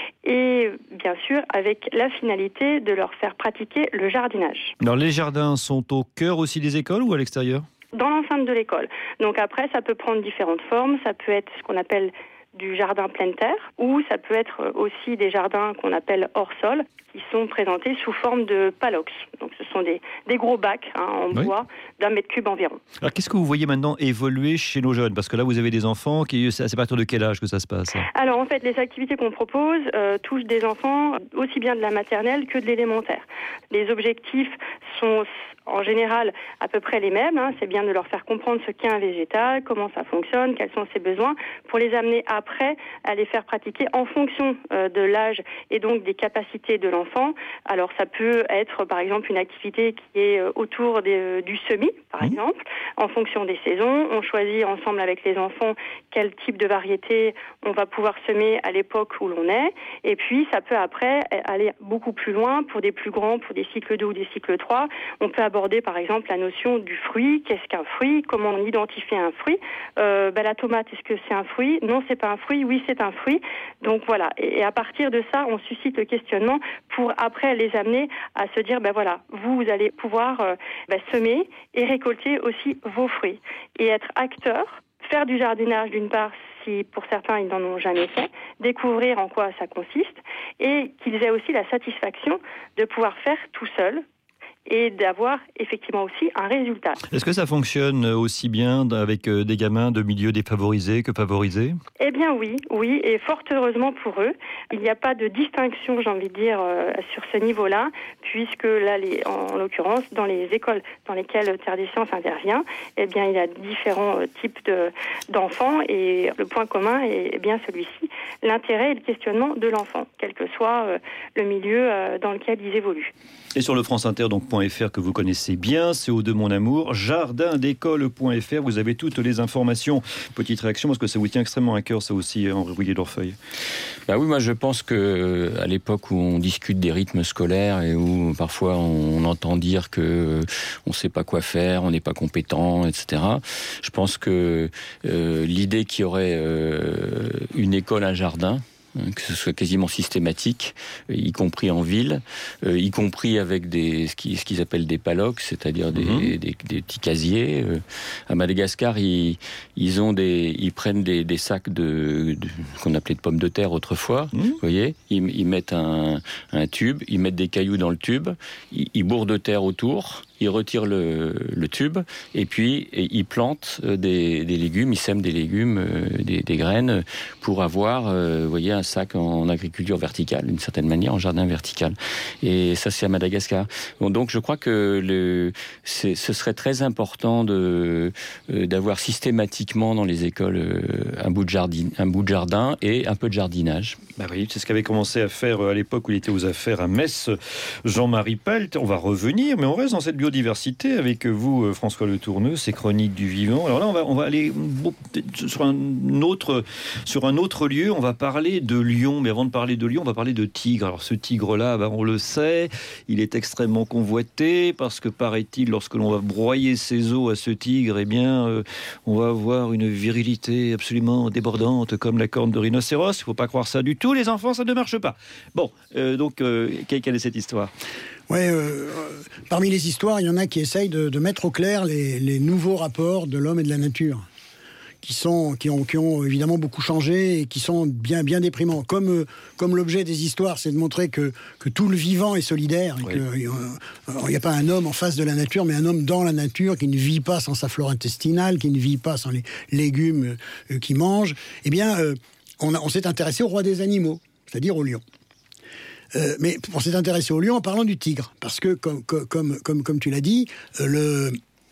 et bien sûr avec la finalité de leur faire pratiquer le jardinage. Alors les jardins sont au cœur aussi des écoles ou à l'extérieur ? Dans l'enceinte de l'école. Donc après, ça peut prendre différentes formes. Ça peut être ce qu'on appelle du jardin pleine terre, ou ça peut être aussi des jardins qu'on appelle hors sol, qui sont présentés sous forme de palox. Donc ce sont des gros bacs en bois d'1 mètre cube environ. Alors qu'est-ce que vous voyez maintenant évoluer chez nos jeunes ? Parce que là vous avez des enfants, c'est à partir de quel âge que ça se passe ? Alors en fait les activités qu'on propose touchent des enfants aussi bien de la maternelle que de l'élémentaire. Les objectifs sont en général à peu près les mêmes. C'est bien de leur faire comprendre ce qu'est un végétal, comment ça fonctionne, quels sont ses besoins, pour les amener après à les faire pratiquer en fonction de l'âge et donc des capacités de l'enfant. Alors ça peut être par exemple une activité qui est autour du semis, par exemple, en fonction des saisons. On choisit ensemble avec les enfants quel type de variété on va pouvoir semer à l'époque où l'on est. Et puis ça peut après aller beaucoup plus loin pour des plus grands, pour des cycles 2 ou des cycles 3. On peut aborder par exemple la notion du fruit. Qu'est-ce qu'un fruit ? Comment on identifie un fruit ? La tomate, est-ce que c'est un fruit ? Non, c'est pas un fruit. Oui, c'est un fruit. Donc voilà. Et à partir de ça, on suscite le questionnement pour après les amener à se dire, vous allez pouvoir semer et récolter aussi vos fruits. Et être acteur, faire du jardinage d'une part, si pour certains ils n'en ont jamais fait, découvrir en quoi ça consiste et qu'ils aient aussi la satisfaction de pouvoir faire tout seul et d'avoir effectivement aussi un résultat. Est-ce que ça fonctionne aussi bien avec des gamins de milieux défavorisés que favorisés ? Eh bien oui, et fort heureusement pour eux. Il n'y a pas de distinction, j'ai envie de dire, sur ce niveau-là, puisque là, en l'occurrence, dans les écoles dans lesquelles Terre des Sciences intervient, eh bien il y a différents types d'enfants et le point commun est bien celui-ci, l'intérêt et le questionnement de l'enfant, quel que soit le milieu dans lequel ils évoluent. Et sur le France Inter, donc .fr que vous connaissez bien, CO2 Mon Amour, jardindécole.fr, vous avez toutes les informations. Petite réaction, parce que ça vous tient extrêmement à cœur, ça aussi, Henri Rouillet-Dorfeuille. Oui, moi je pense que à l'époque où on discute des rythmes scolaires et où parfois on entend dire que on sait pas quoi faire, on n'est pas compétent, etc. Je pense que l'idée qu'il y aurait une école, un jardin, que ce soit quasiment systématique, y compris en ville, y compris avec ce qu'ils appellent des palocs, c'est-à-dire des petits casiers. À Madagascar, ils prennent des sacs qu'on appelait de pommes de terre autrefois. Vous voyez, ils mettent un tube, ils mettent des cailloux dans le tube, ils bourrent de terre autour. Ils retirent le tube et puis ils plantent des légumes, ils sèment des légumes, des graines pour avoir, vous voyez, un sac en agriculture verticale, d'une certaine manière, en jardin vertical. Et ça, c'est à Madagascar. Donc, je crois que ce serait très important d'avoir systématiquement dans les écoles un bout de jardin et un peu de jardinage. Oui, c'est ce qu'avait commencé à faire à l'époque où il était aux affaires à Metz, Jean-Marie Pelt. On va revenir, mais on reste dans cette biodiversité biodiversité avec vous, François Le Tourneux, ces chroniques du vivant. Alors là, on va aller sur un autre lieu. On va parler de lion, mais avant de parler de lion, on va parler de tigre. Alors ce tigre-là, on le sait, il est extrêmement convoité parce que, paraît-il, lorsque l'on va broyer ses os à ce tigre, eh bien, on va avoir une virilité absolument débordante comme la corne de rhinocéros. Il ne faut pas croire ça du tout, les enfants, ça ne marche pas. Bon, donc, quelle est cette histoire ? Ouais, parmi les histoires, il y en a qui essayent de mettre au clair les nouveaux rapports de l'homme et de la nature, qui ont évidemment beaucoup changé et qui sont bien déprimants. Comme l'objet des histoires, c'est de montrer que tout le vivant est solidaire, et qu'il n'y a pas un homme en face de la nature, mais un homme dans la nature qui ne vit pas sans sa flore intestinale, qui ne vit pas sans les légumes qu'il mange. Eh bien, on s'est intéressé au roi des animaux, c'est-à-dire au lion. Mais on s'est intéressé au lion en parlant du tigre, parce que comme tu l'as dit, le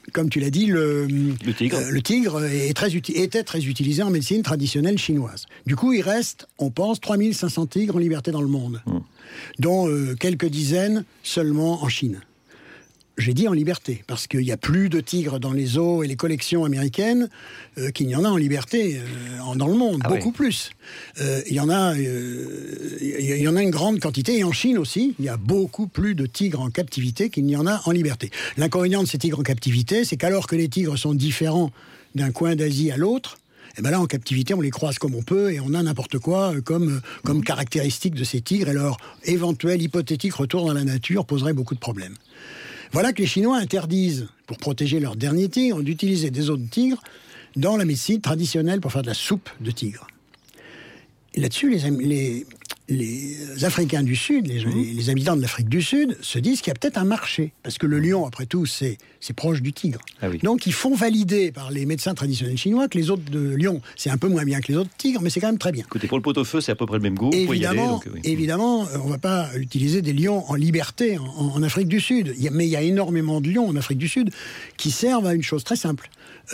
tigre était très utilisé en médecine traditionnelle chinoise. Du coup, il reste, on pense, 3500 tigres en liberté dans le monde, dont quelques dizaines seulement en Chine. J'ai dit en liberté, parce qu'il y a plus de tigres dans les zoos et les collections américaines qu'il n'y en a en liberté dans le monde, beaucoup plus. Il y en a une grande quantité, et en Chine aussi, il y a beaucoup plus de tigres en captivité qu'il n'y en a en liberté. L'inconvénient de ces tigres en captivité, c'est qu'alors que les tigres sont différents d'un coin d'Asie à l'autre, et ben là, en captivité, on les croise comme on peut et on a n'importe quoi comme caractéristique de ces tigres, et leur éventuel hypothétique retour dans la nature poserait beaucoup de problèmes. Voilà que les Chinois interdisent, pour protéger leurs derniers tigres, d'utiliser des os de tigre dans la médecine traditionnelle pour faire de la soupe de tigre. Et là-dessus, les Africains du Sud, les habitants de l'Afrique du Sud, se disent qu'il y a peut-être un marché. Parce que le lion, après tout, c'est proche du tigre. Donc, ils font valider par les médecins traditionnels chinois que les os de lion, c'est un peu moins bien que les os de tigre, mais c'est quand même très bien. Écoutez, pour le pot-au-feu, c'est à peu près le même goût. Évidemment, on ne va pas utiliser des lions en liberté en Afrique du Sud. Mais il y a énormément de lions en Afrique du Sud qui servent à une chose très simple.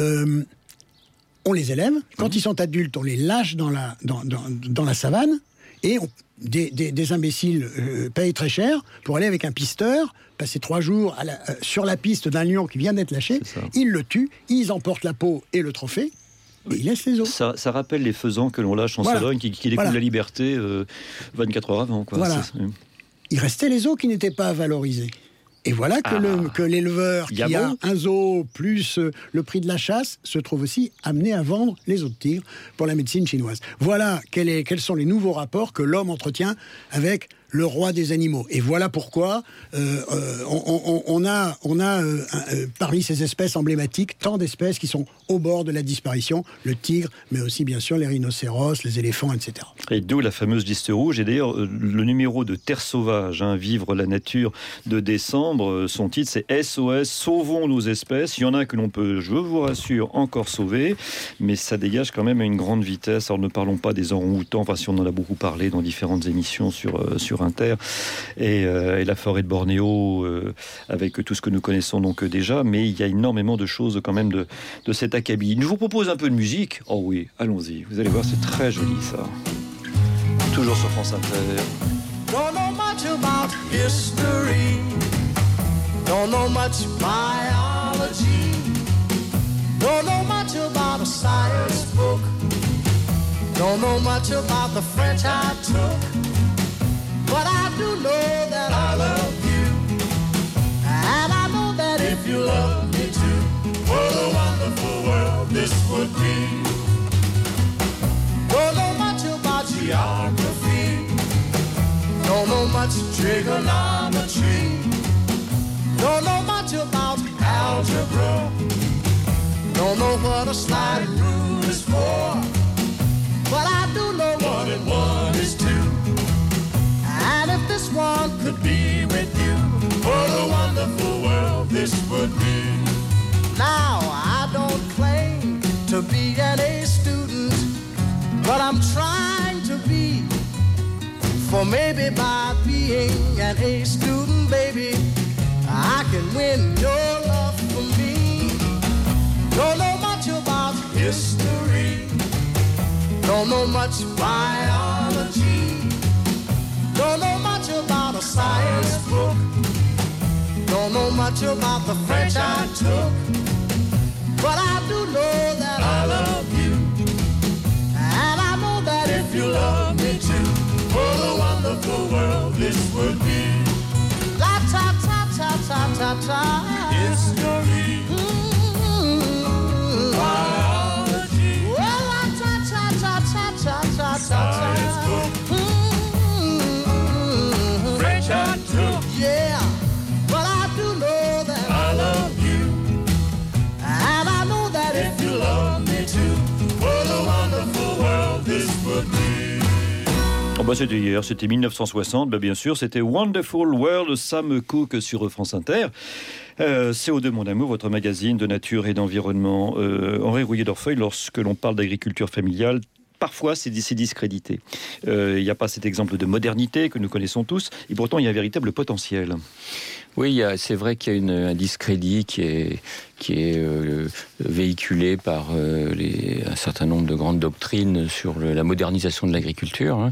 On les élève. Quand ils sont adultes, on les lâche dans la savane. Et des imbéciles payent très cher pour aller avec un pisteur, passer 3 jours sur la piste d'un lion qui vient d'être lâché. Ils le tuent, ils emportent la peau et le trophée, et ils laissent les os. Ça rappelle les faisans que l'on lâche en Sologne, qui découvrent la liberté 24 heures avant. Il restait les os qui n'étaient pas valorisés. Et voilà que l'éleveur qui a un zoo plus le prix de la chasse se trouve aussi amené à vendre les os de tigre pour la médecine chinoise. Voilà quels sont les nouveaux rapports que l'homme entretient avec le roi des animaux. Et voilà pourquoi on a parmi ces espèces emblématiques tant d'espèces qui sont au bord de la disparition, le tigre, mais aussi bien sûr les rhinocéros, les éléphants, etc. Et d'où la fameuse liste rouge. Et d'ailleurs, le numéro de Terre Sauvage, Vivre la nature de décembre, son titre c'est SOS, sauvons nos espèces. Il y en a que l'on peut, je vous rassure, encore sauver, mais ça dégage quand même à une grande vitesse. Alors ne parlons pas des orang-outans, enfin si on en a beaucoup parlé dans différentes émissions sur Inter, et la forêt de Bornéo, avec tout ce que nous connaissons donc déjà, mais il y a énormément de choses quand même de cet acabit. Je vous propose un peu de musique. Oh oui, allons-y, vous allez voir, c'est très joli ça. Toujours sur France Inter. Don't know much about history, don't know much biology, don't know much about a science book, don't know much about the French I took, but I do know that I love you, and I know that if you love me too, what a wonderful world this would be. Don't know much about geography, don't know much trigonometry, don't know much about algebra, don't know what a sliding rule is for, but I do know 1 and 1 is 2. And if this one could be with you, what a wonderful world this would be. Now, I don't claim to be an A student, but I'm trying to be. For maybe by being an A student, baby, I can win your love for me. Don't know much about history, don't know much biology, don't know much about a science book, don't know know much about the French I took, but I do know that I love you. And I know that if you love me too, what a wonderful world this would be. La ta ta ta ta ta ta. History. Biology. Well, la ta ta ta ta ta ta ta. Science book. French I took. Yeah, but I do know that I love you. And I know that if you love me too, what a wonderful world this would be. Oh bah c'était hier, c'était 1960, bah bien sûr, c'était Wonderful World, Sam Cooke sur France Inter. CO2 Mon Amour, votre magazine de nature et d'environnement. Henri Rouillet-Dorfeuille, lorsque l'on parle d'agriculture familiale, parfois c'est discrédité. Il n'y a pas cet exemple de modernité que nous connaissons tous, et pourtant il y a un véritable potentiel. Oui, c'est vrai qu'il y a un discrédit qui est véhiculé par un certain nombre de grandes doctrines sur la modernisation de l'agriculture.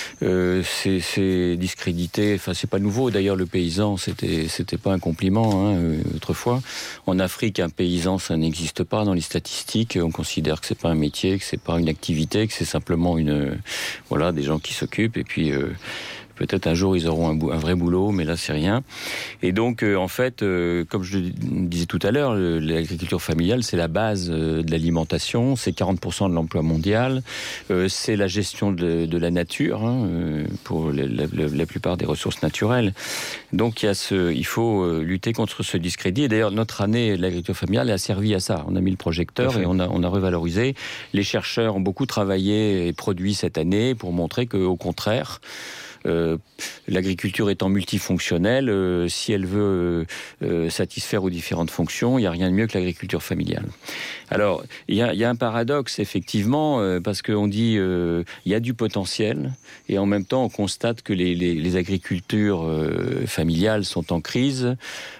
C'est discrédité, enfin c'est pas nouveau. D'ailleurs, le paysan, c'était pas un compliment autrefois. En Afrique, un paysan, ça n'existe pas dans les statistiques. On considère que c'est pas un métier, que c'est pas une activité, que c'est simplement des gens qui s'occupent et puis. Peut-être un jour ils auront un vrai boulot, mais là c'est rien. Et donc en fait, comme je le disais tout à l'heure, l'agriculture familiale c'est la base de l'alimentation, c'est 40% de l'emploi mondial, c'est la gestion de la nature pour la plupart des ressources naturelles. Donc il faut lutter contre ce discrédit. Et d'ailleurs notre année de l'agriculture familiale a servi à ça. On a mis le projecteur et on a revalorisé. Les chercheurs ont beaucoup travaillé et produit cette année pour montrer qu'au contraire, l'agriculture étant multifonctionnelle, si elle veut satisfaire aux différentes fonctions, il n'y a rien de mieux que l'agriculture familiale. Alors, il y a un paradoxe, effectivement, parce qu'on dit il y a du potentiel, et en même temps, on constate que les agricultures familiales sont en crise,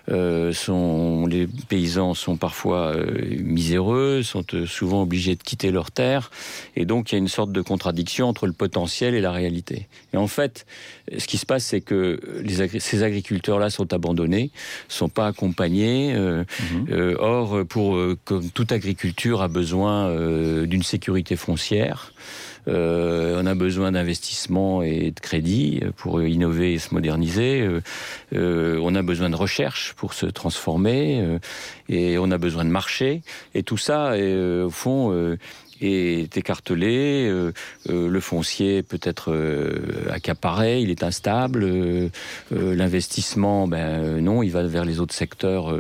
les paysans sont parfois miséreux, sont souvent obligés de quitter leurs terres, et donc il y a une sorte de contradiction entre le potentiel et la réalité. Et en fait, ce qui se passe, c'est que ces agriculteurs-là sont abandonnés, sont pas accompagnés. Or, comme toute agriculture a besoin d'une sécurité foncière, on a besoin d'investissement et de crédit pour innover et se moderniser. On a besoin de recherche pour se transformer, et on a besoin de marché. Et tout ça, au fond, est écartelé, le foncier peut être accaparé, il est instable, l'investissement, non, il va vers les autres secteurs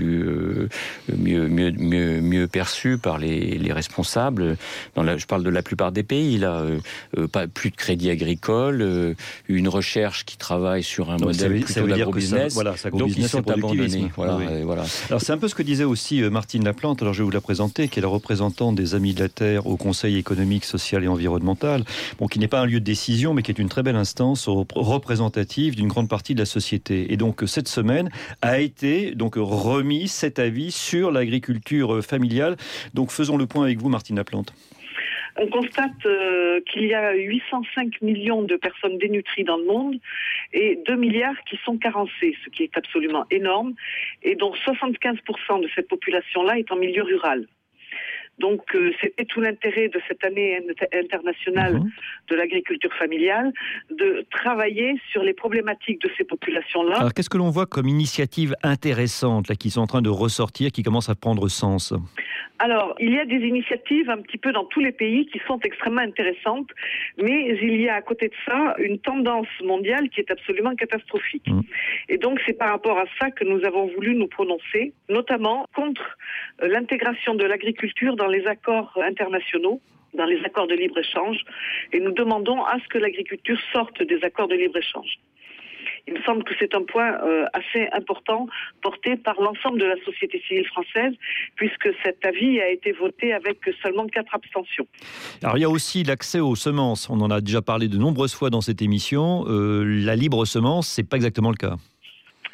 mieux perçus par les responsables. Je parle de la plupart des pays, là, plus de crédit agricole, une recherche qui travaille sur un modèle plutôt d'agro-business, donc ils sont abandonnés. Voilà. Alors c'est un peu ce que disait aussi Martine Laplante, alors je vais vous la présenter, qui est la représentante des Amis de la Terre au Conseil économique, social et environnemental, qui n'est pas un lieu de décision, mais qui est une très belle instance représentative d'une grande partie de la société. Et donc cette semaine a été remis cet avis sur l'agriculture familiale. Donc faisons le point avec vous, Martine Laplante. On constate qu'il y a 805 millions de personnes dénutries dans le monde et 2 milliards qui sont carencées, ce qui est absolument énorme, et dont 75% de cette population-là est en milieu rural. Donc c'était tout l'intérêt de cette année internationale de l'agriculture familiale, de travailler sur les problématiques de ces populations-là. Alors qu'est-ce que l'on voit comme initiative intéressante là, qui sont en train de ressortir, qui commencent à prendre sens ? Alors, il y a des initiatives un petit peu dans tous les pays qui sont extrêmement intéressantes, mais il y a à côté de ça une tendance mondiale qui est absolument catastrophique. Et donc, c'est par rapport à ça que nous avons voulu nous prononcer, notamment contre l'intégration de l'agriculture dans les accords internationaux, dans les accords de libre-échange, et nous demandons à ce que l'agriculture sorte des accords de libre-échange. Il me semble que c'est un point assez important porté par l'ensemble de la société civile française, puisque cet avis a été voté avec seulement 4 abstentions. Alors il y a aussi l'accès aux semences. On en a déjà parlé de nombreuses fois dans cette émission. La libre semence, c'est pas exactement le cas.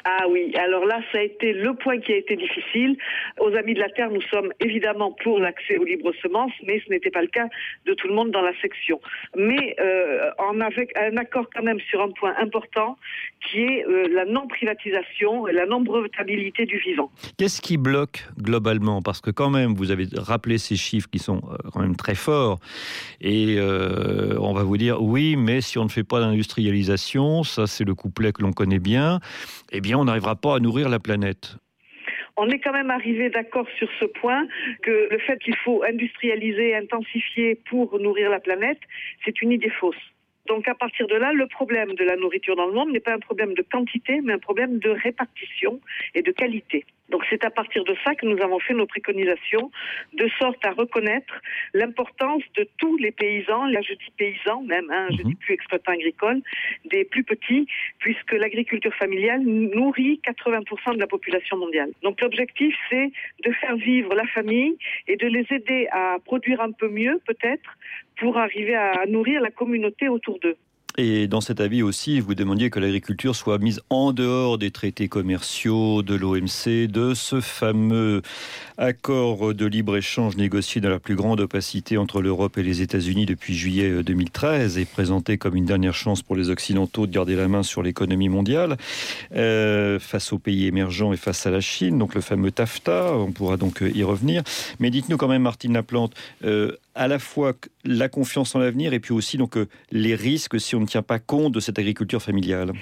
Ah oui, alors là, ça a été le point qui a été difficile. Aux Amis de la Terre, nous sommes évidemment pour l'accès aux libres semences, mais ce n'était pas le cas de tout le monde dans la section. Mais on avait un accord quand même sur un point important, qui est la non-privatisation et la non-brevetabilité du vivant. Qu'est-ce qui bloque globalement ? Parce que quand même, vous avez rappelé ces chiffres qui sont quand même très forts. Et on va vous dire, oui, mais si on ne fait pas d'industrialisation, ça c'est le couplet que l'on connaît bien, eh bien on n'arrivera pas à nourrir la planète. On est quand même arrivé d'accord sur ce point, que le fait qu'il faut industrialiser, intensifier pour nourrir la planète, c'est une idée fausse. Donc à partir de là, le problème de la nourriture dans le monde n'est pas un problème de quantité, mais un problème de répartition et de qualité. Donc c'est à partir de ça que nous avons fait nos préconisations, de sorte à reconnaître l'importance de tous les paysans, là je dis paysans même, je dis plus exploitants agricoles, des plus petits, puisque l'agriculture familiale nourrit 80% de la population mondiale. Donc l'objectif c'est de faire vivre la famille et de les aider à produire un peu mieux peut-être pour arriver à nourrir la communauté autour d'eux. Et dans cet avis aussi, vous demandiez que l'agriculture soit mise en dehors des traités commerciaux, de l'OMC, de ce fameux accord de libre-échange négocié dans la plus grande opacité entre l'Europe et les États-Unis depuis juillet 2013 et présenté comme une dernière chance pour les Occidentaux de garder la main sur l'économie mondiale face aux pays émergents et face à la Chine, donc le fameux TAFTA, on pourra donc y revenir. Mais dites-nous quand même, Martine Laplante, à la fois la confiance en l'avenir et puis aussi donc les risques si on ne tient pas compte de cette agriculture familiale.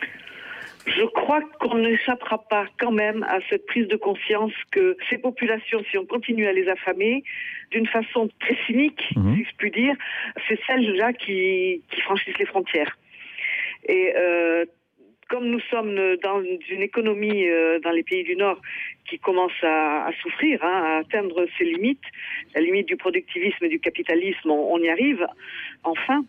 Je crois qu'on n'échappera pas quand même à cette prise de conscience que ces populations, si on continue à les affamer, d'une façon très cynique, si je puis dire, c'est celles-là qui franchissent les frontières. Et comme nous sommes dans une économie dans les pays du Nord qui commence à souffrir, à atteindre ses limites, la limite du productivisme et du capitalisme, on y arrive, enfin.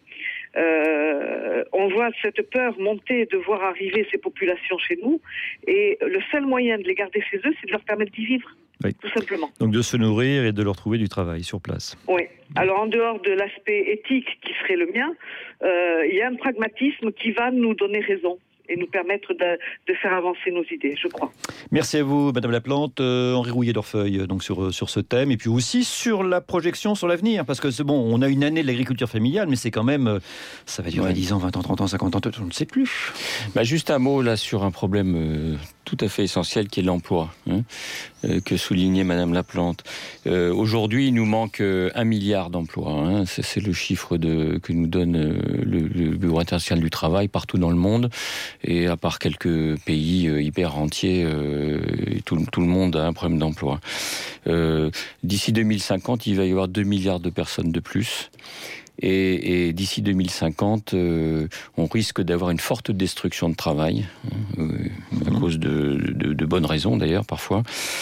On voit cette peur monter de voir arriver ces populations chez nous, et le seul moyen de les garder chez eux, c'est de leur permettre d'y vivre, tout simplement. Donc de se nourrir et de leur trouver du travail sur place. Oui. Alors en dehors de l'aspect éthique qui serait le mien, il y a un pragmatisme qui va nous donner raison et nous permettre de faire avancer nos idées, je crois. Merci à vous, Madame Laplante. Henri Rouillet d'Orfeuille, donc sur ce thème, et puis aussi sur la projection sur l'avenir, parce que c'est bon, on a une année de l'agriculture familiale, mais c'est quand même, ça va durer 10 ans, 20 ans, 30 ans, 50 ans, on ne sait plus. Juste un mot là sur un problème tout à fait essentiel qui est l'emploi, que soulignait Madame Laplante. Aujourd'hui, il nous manque 1 milliard d'emplois. C'est le chiffre que nous donne le Bureau international du travail partout dans le monde. Et à part quelques pays hyper rentiers, tout le monde a un problème d'emploi. D'ici 2050, il va y avoir 2 milliards de personnes de plus. Et d'ici 2050, on risque d'avoir une forte destruction de travail, à cause de bonnes raisons d'ailleurs parfois.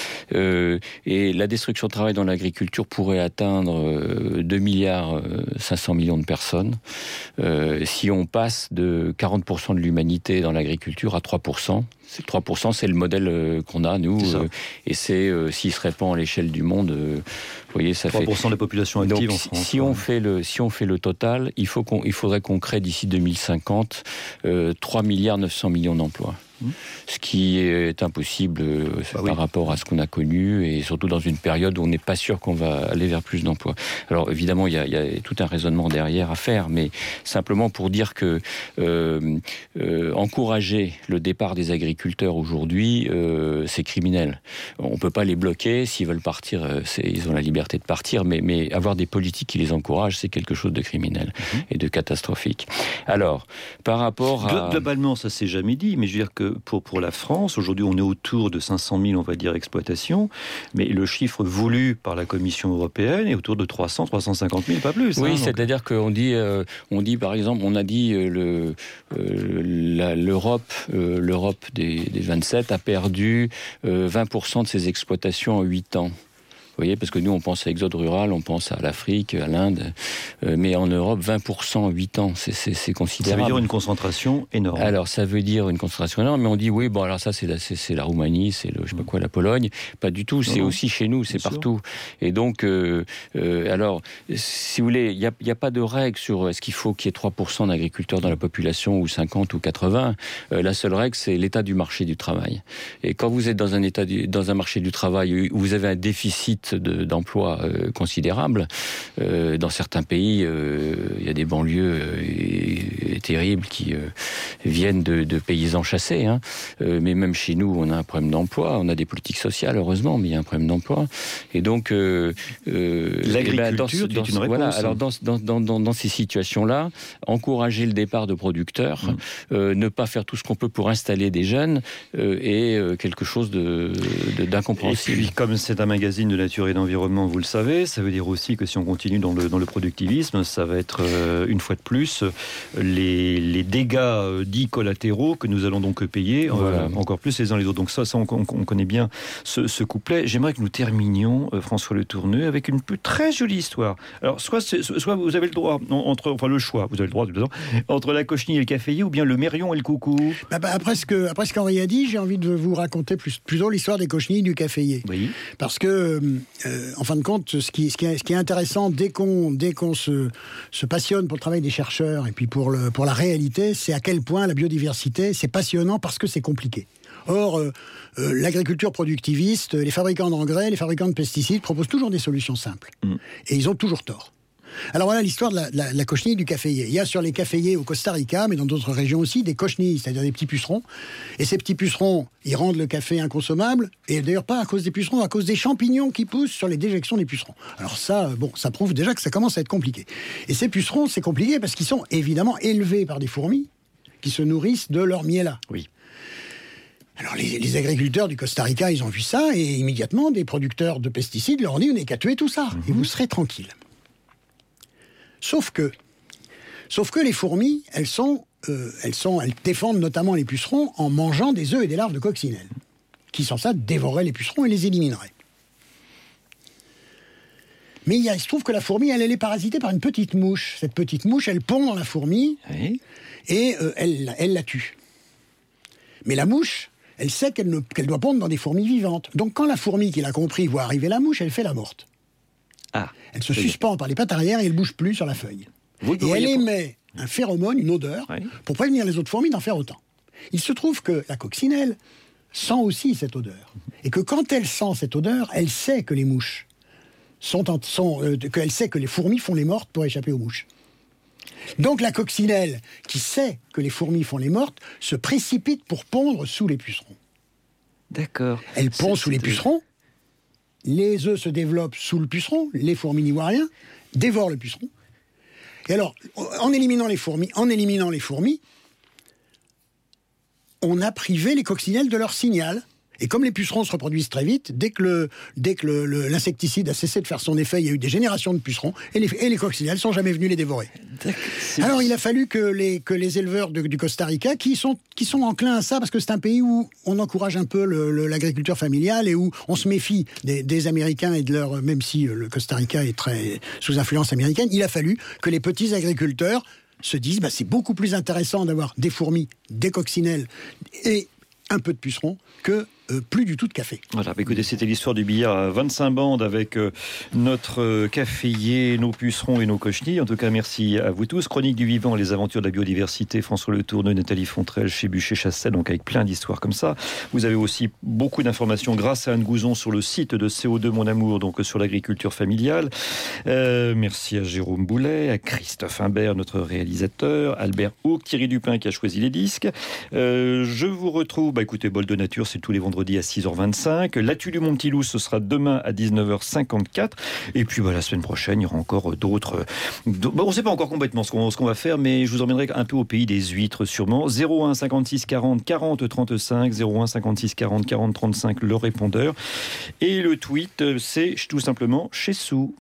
Et la destruction de travail dans l'agriculture pourrait atteindre 2 milliards 500 millions de personnes. Si on passe de 40% de l'humanité dans l'agriculture à 3%, 3%, c'est le modèle qu'on a, nous, et c'est, s'il se répand à l'échelle du monde, vous voyez, ça 3% fait... de la population active donc, en France. Si on fait le total, il faudrait qu'on crée d'ici 2050 3 milliards 900 millions d'emplois. Ce qui est impossible par rapport à ce qu'on a connu, et surtout dans une période où on n'est pas sûr qu'on va aller vers plus d'emplois. Alors évidemment, il y a tout un raisonnement derrière à faire, mais simplement pour dire que encourager le départ des agriculteurs aujourd'hui, c'est criminel. On peut pas les bloquer, s'ils veulent partir, ils ont la liberté de partir, mais avoir des politiques qui les encouragent, c'est quelque chose de criminel et de catastrophique. Alors, par rapport à... Globalement, ça s'est jamais dit, mais je veux dire que pour la France, aujourd'hui on est autour de 500 000, on va dire, exploitations, mais le chiffre voulu par la Commission européenne est autour de 300, 350 000, pas plus. Oui, c'est-à-dire qu'on dit, par exemple, on a dit l'Europe des 27 a perdu 20% de ses exploitations en 8 ans. Vous voyez, parce que nous, on pense à l'exode rural, on pense à l'Afrique, à l'Inde, mais en Europe, 20% en 8 ans, c'est considérable. Ça veut dire une concentration énorme. Alors, ça veut dire une concentration énorme, mais on dit, oui, bon, alors ça, c'est la Roumanie, c'est je sais pas quoi, la Pologne. Pas du tout, c'est aussi chez nous, c'est partout. Et donc, alors, si vous voulez, il n'y a pas de règle sur est-ce qu'il faut qu'il y ait 3% d'agriculteurs dans la population, ou 50 ou 80. La seule règle, c'est l'état du marché du travail. Et quand vous êtes dans un marché du travail où vous avez un déficit d'emploi considérable. Dans certains pays, il y a des banlieues terribles qui viennent de paysans chassés. Hein. Mais même chez nous, on a un problème d'emploi. On a des politiques sociales, heureusement, mais il y a un problème d'emploi. Et donc, l'agriculture est une réponse. Voilà, alors dans ces situations-là, encourager le départ de producteurs, ne pas faire tout ce qu'on peut pour installer des jeunes, est quelque chose d'incompréhensible. Et puis, comme c'est un magazine de nature et d'environnement, vous le savez, ça veut dire aussi que si on continue dans le productivisme, ça va être une fois de plus les dégâts dits collatéraux que nous allons donc payer encore plus les uns les autres. Donc ça on connaît bien ce couplet. J'aimerais que nous terminions, François Le Tourneux, avec une très jolie histoire. Alors soit vous avez le droit le choix, vous avez le droit de entre la cochenille et le caféier, ou bien le mérion et le coucou. Après ce qu'Henri a dit, j'ai envie de vous raconter plutôt l'histoire des cochenilles et du caféier. Oui. Parce que en fin de compte, ce qui est intéressant dès qu'on se passionne pour le travail des chercheurs et puis pour la réalité, c'est à quel point la biodiversité, c'est passionnant parce que c'est compliqué. Or, l'agriculture productiviste, les fabricants d'engrais, les fabricants de pesticides proposent toujours des solutions simples. Et ils ont toujours tort. Alors voilà l'histoire de la cochenille et du caféier. Il y a sur les caféiers au Costa Rica, mais dans d'autres régions aussi, des cochenilles, c'est-à-dire des petits pucerons. Et ces petits pucerons, ils rendent le café inconsommable. Et d'ailleurs pas à cause des pucerons, à cause des champignons qui poussent sur les déjections des pucerons. Alors ça, ça prouve déjà que ça commence à être compliqué. Et ces pucerons, c'est compliqué parce qu'ils sont évidemment élevés par des fourmis qui se nourrissent de leur miel. Oui. Alors les agriculteurs du Costa Rica, ils ont vu ça, et immédiatement, des producteurs de pesticides leur ont dit, on n'est qu'à tuer tout ça, et vous serez tranquilles. Sauf que les fourmis, elles défendent notamment les pucerons en mangeant des œufs et des larves de coccinelles, qui sans ça dévoreraient les pucerons et les élimineraient. Mais il se trouve que la fourmi, elle est parasitée par une petite mouche. Cette petite mouche, elle pond dans la fourmi, et elle la tue. Mais la mouche, elle sait qu'elle doit pondre dans des fourmis vivantes. Donc quand la fourmi qui l'a compris voit arriver la mouche, elle fait la morte. Elle se suspend par les pattes arrière et elle ne bouge plus sur la feuille. Et elle émet un phéromone, une odeur, pour prévenir les autres fourmis d'en faire autant. Il se trouve que la coccinelle sent aussi cette odeur. Et que quand elle sent cette odeur, elle sait que les mouches qu'elle sait que les fourmis font les mortes pour échapper aux mouches. Donc la coccinelle, qui sait que les fourmis font les mortes, se précipite pour pondre sous les pucerons. D'accord. Elle pond sous les pucerons, les œufs se développent sous le puceron, les fourmis n'y voient rien, dévorent le puceron. Et alors, en éliminant les fourmis, on a privé les coccinelles de leur signal. Et comme les pucerons se reproduisent très vite, dès que l'insecticide a cessé de faire son effet, il y a eu des générations de pucerons, et les coccinelles ne sont jamais venus les dévorer. Alors il a fallu que les éleveurs du Costa Rica, qui sont enclins à ça, parce que c'est un pays où on encourage un peu l'agriculture familiale et où on se méfie des Américains et de leur... Même si le Costa Rica est très sous influence américaine, il a fallu que les petits agriculteurs se disent c'est beaucoup plus intéressant d'avoir des fourmis, des coccinelles et un peu de pucerons que plus du tout de café. Voilà, écoutez, c'était l'histoire du billard à 25 bandes avec notre caféier, nos pucerons et nos cochenilles. En tout cas, merci à vous tous. Chronique du vivant, les aventures de la biodiversité, François Le Tourneux, Nathalie Fontrelle chez Bûcher-Chastel, donc avec plein d'histoires comme ça. Vous avez aussi beaucoup d'informations grâce à Anne Gouzon sur le site de CO2 Mon Amour, donc sur l'agriculture familiale. Merci à Jérôme Boulet, à Christophe Imbert, notre réalisateur, Albert Houck, Thierry Dupin qui a choisi les disques. Je vous retrouve, écoutez, Bol de Nature, c'est tous les vendredis à 6h25. L'Atu du Mon Petit Loup, ce sera demain à 19h54. Et puis la semaine prochaine, il y aura encore d'autres... on ne sait pas encore complètement ce qu'on va faire, mais je vous emmènerai un peu au pays des huîtres, sûrement. 01 56 40 40 35, 01 56 40 40 35, le répondeur. Et le tweet, c'est tout simplement chez Sou.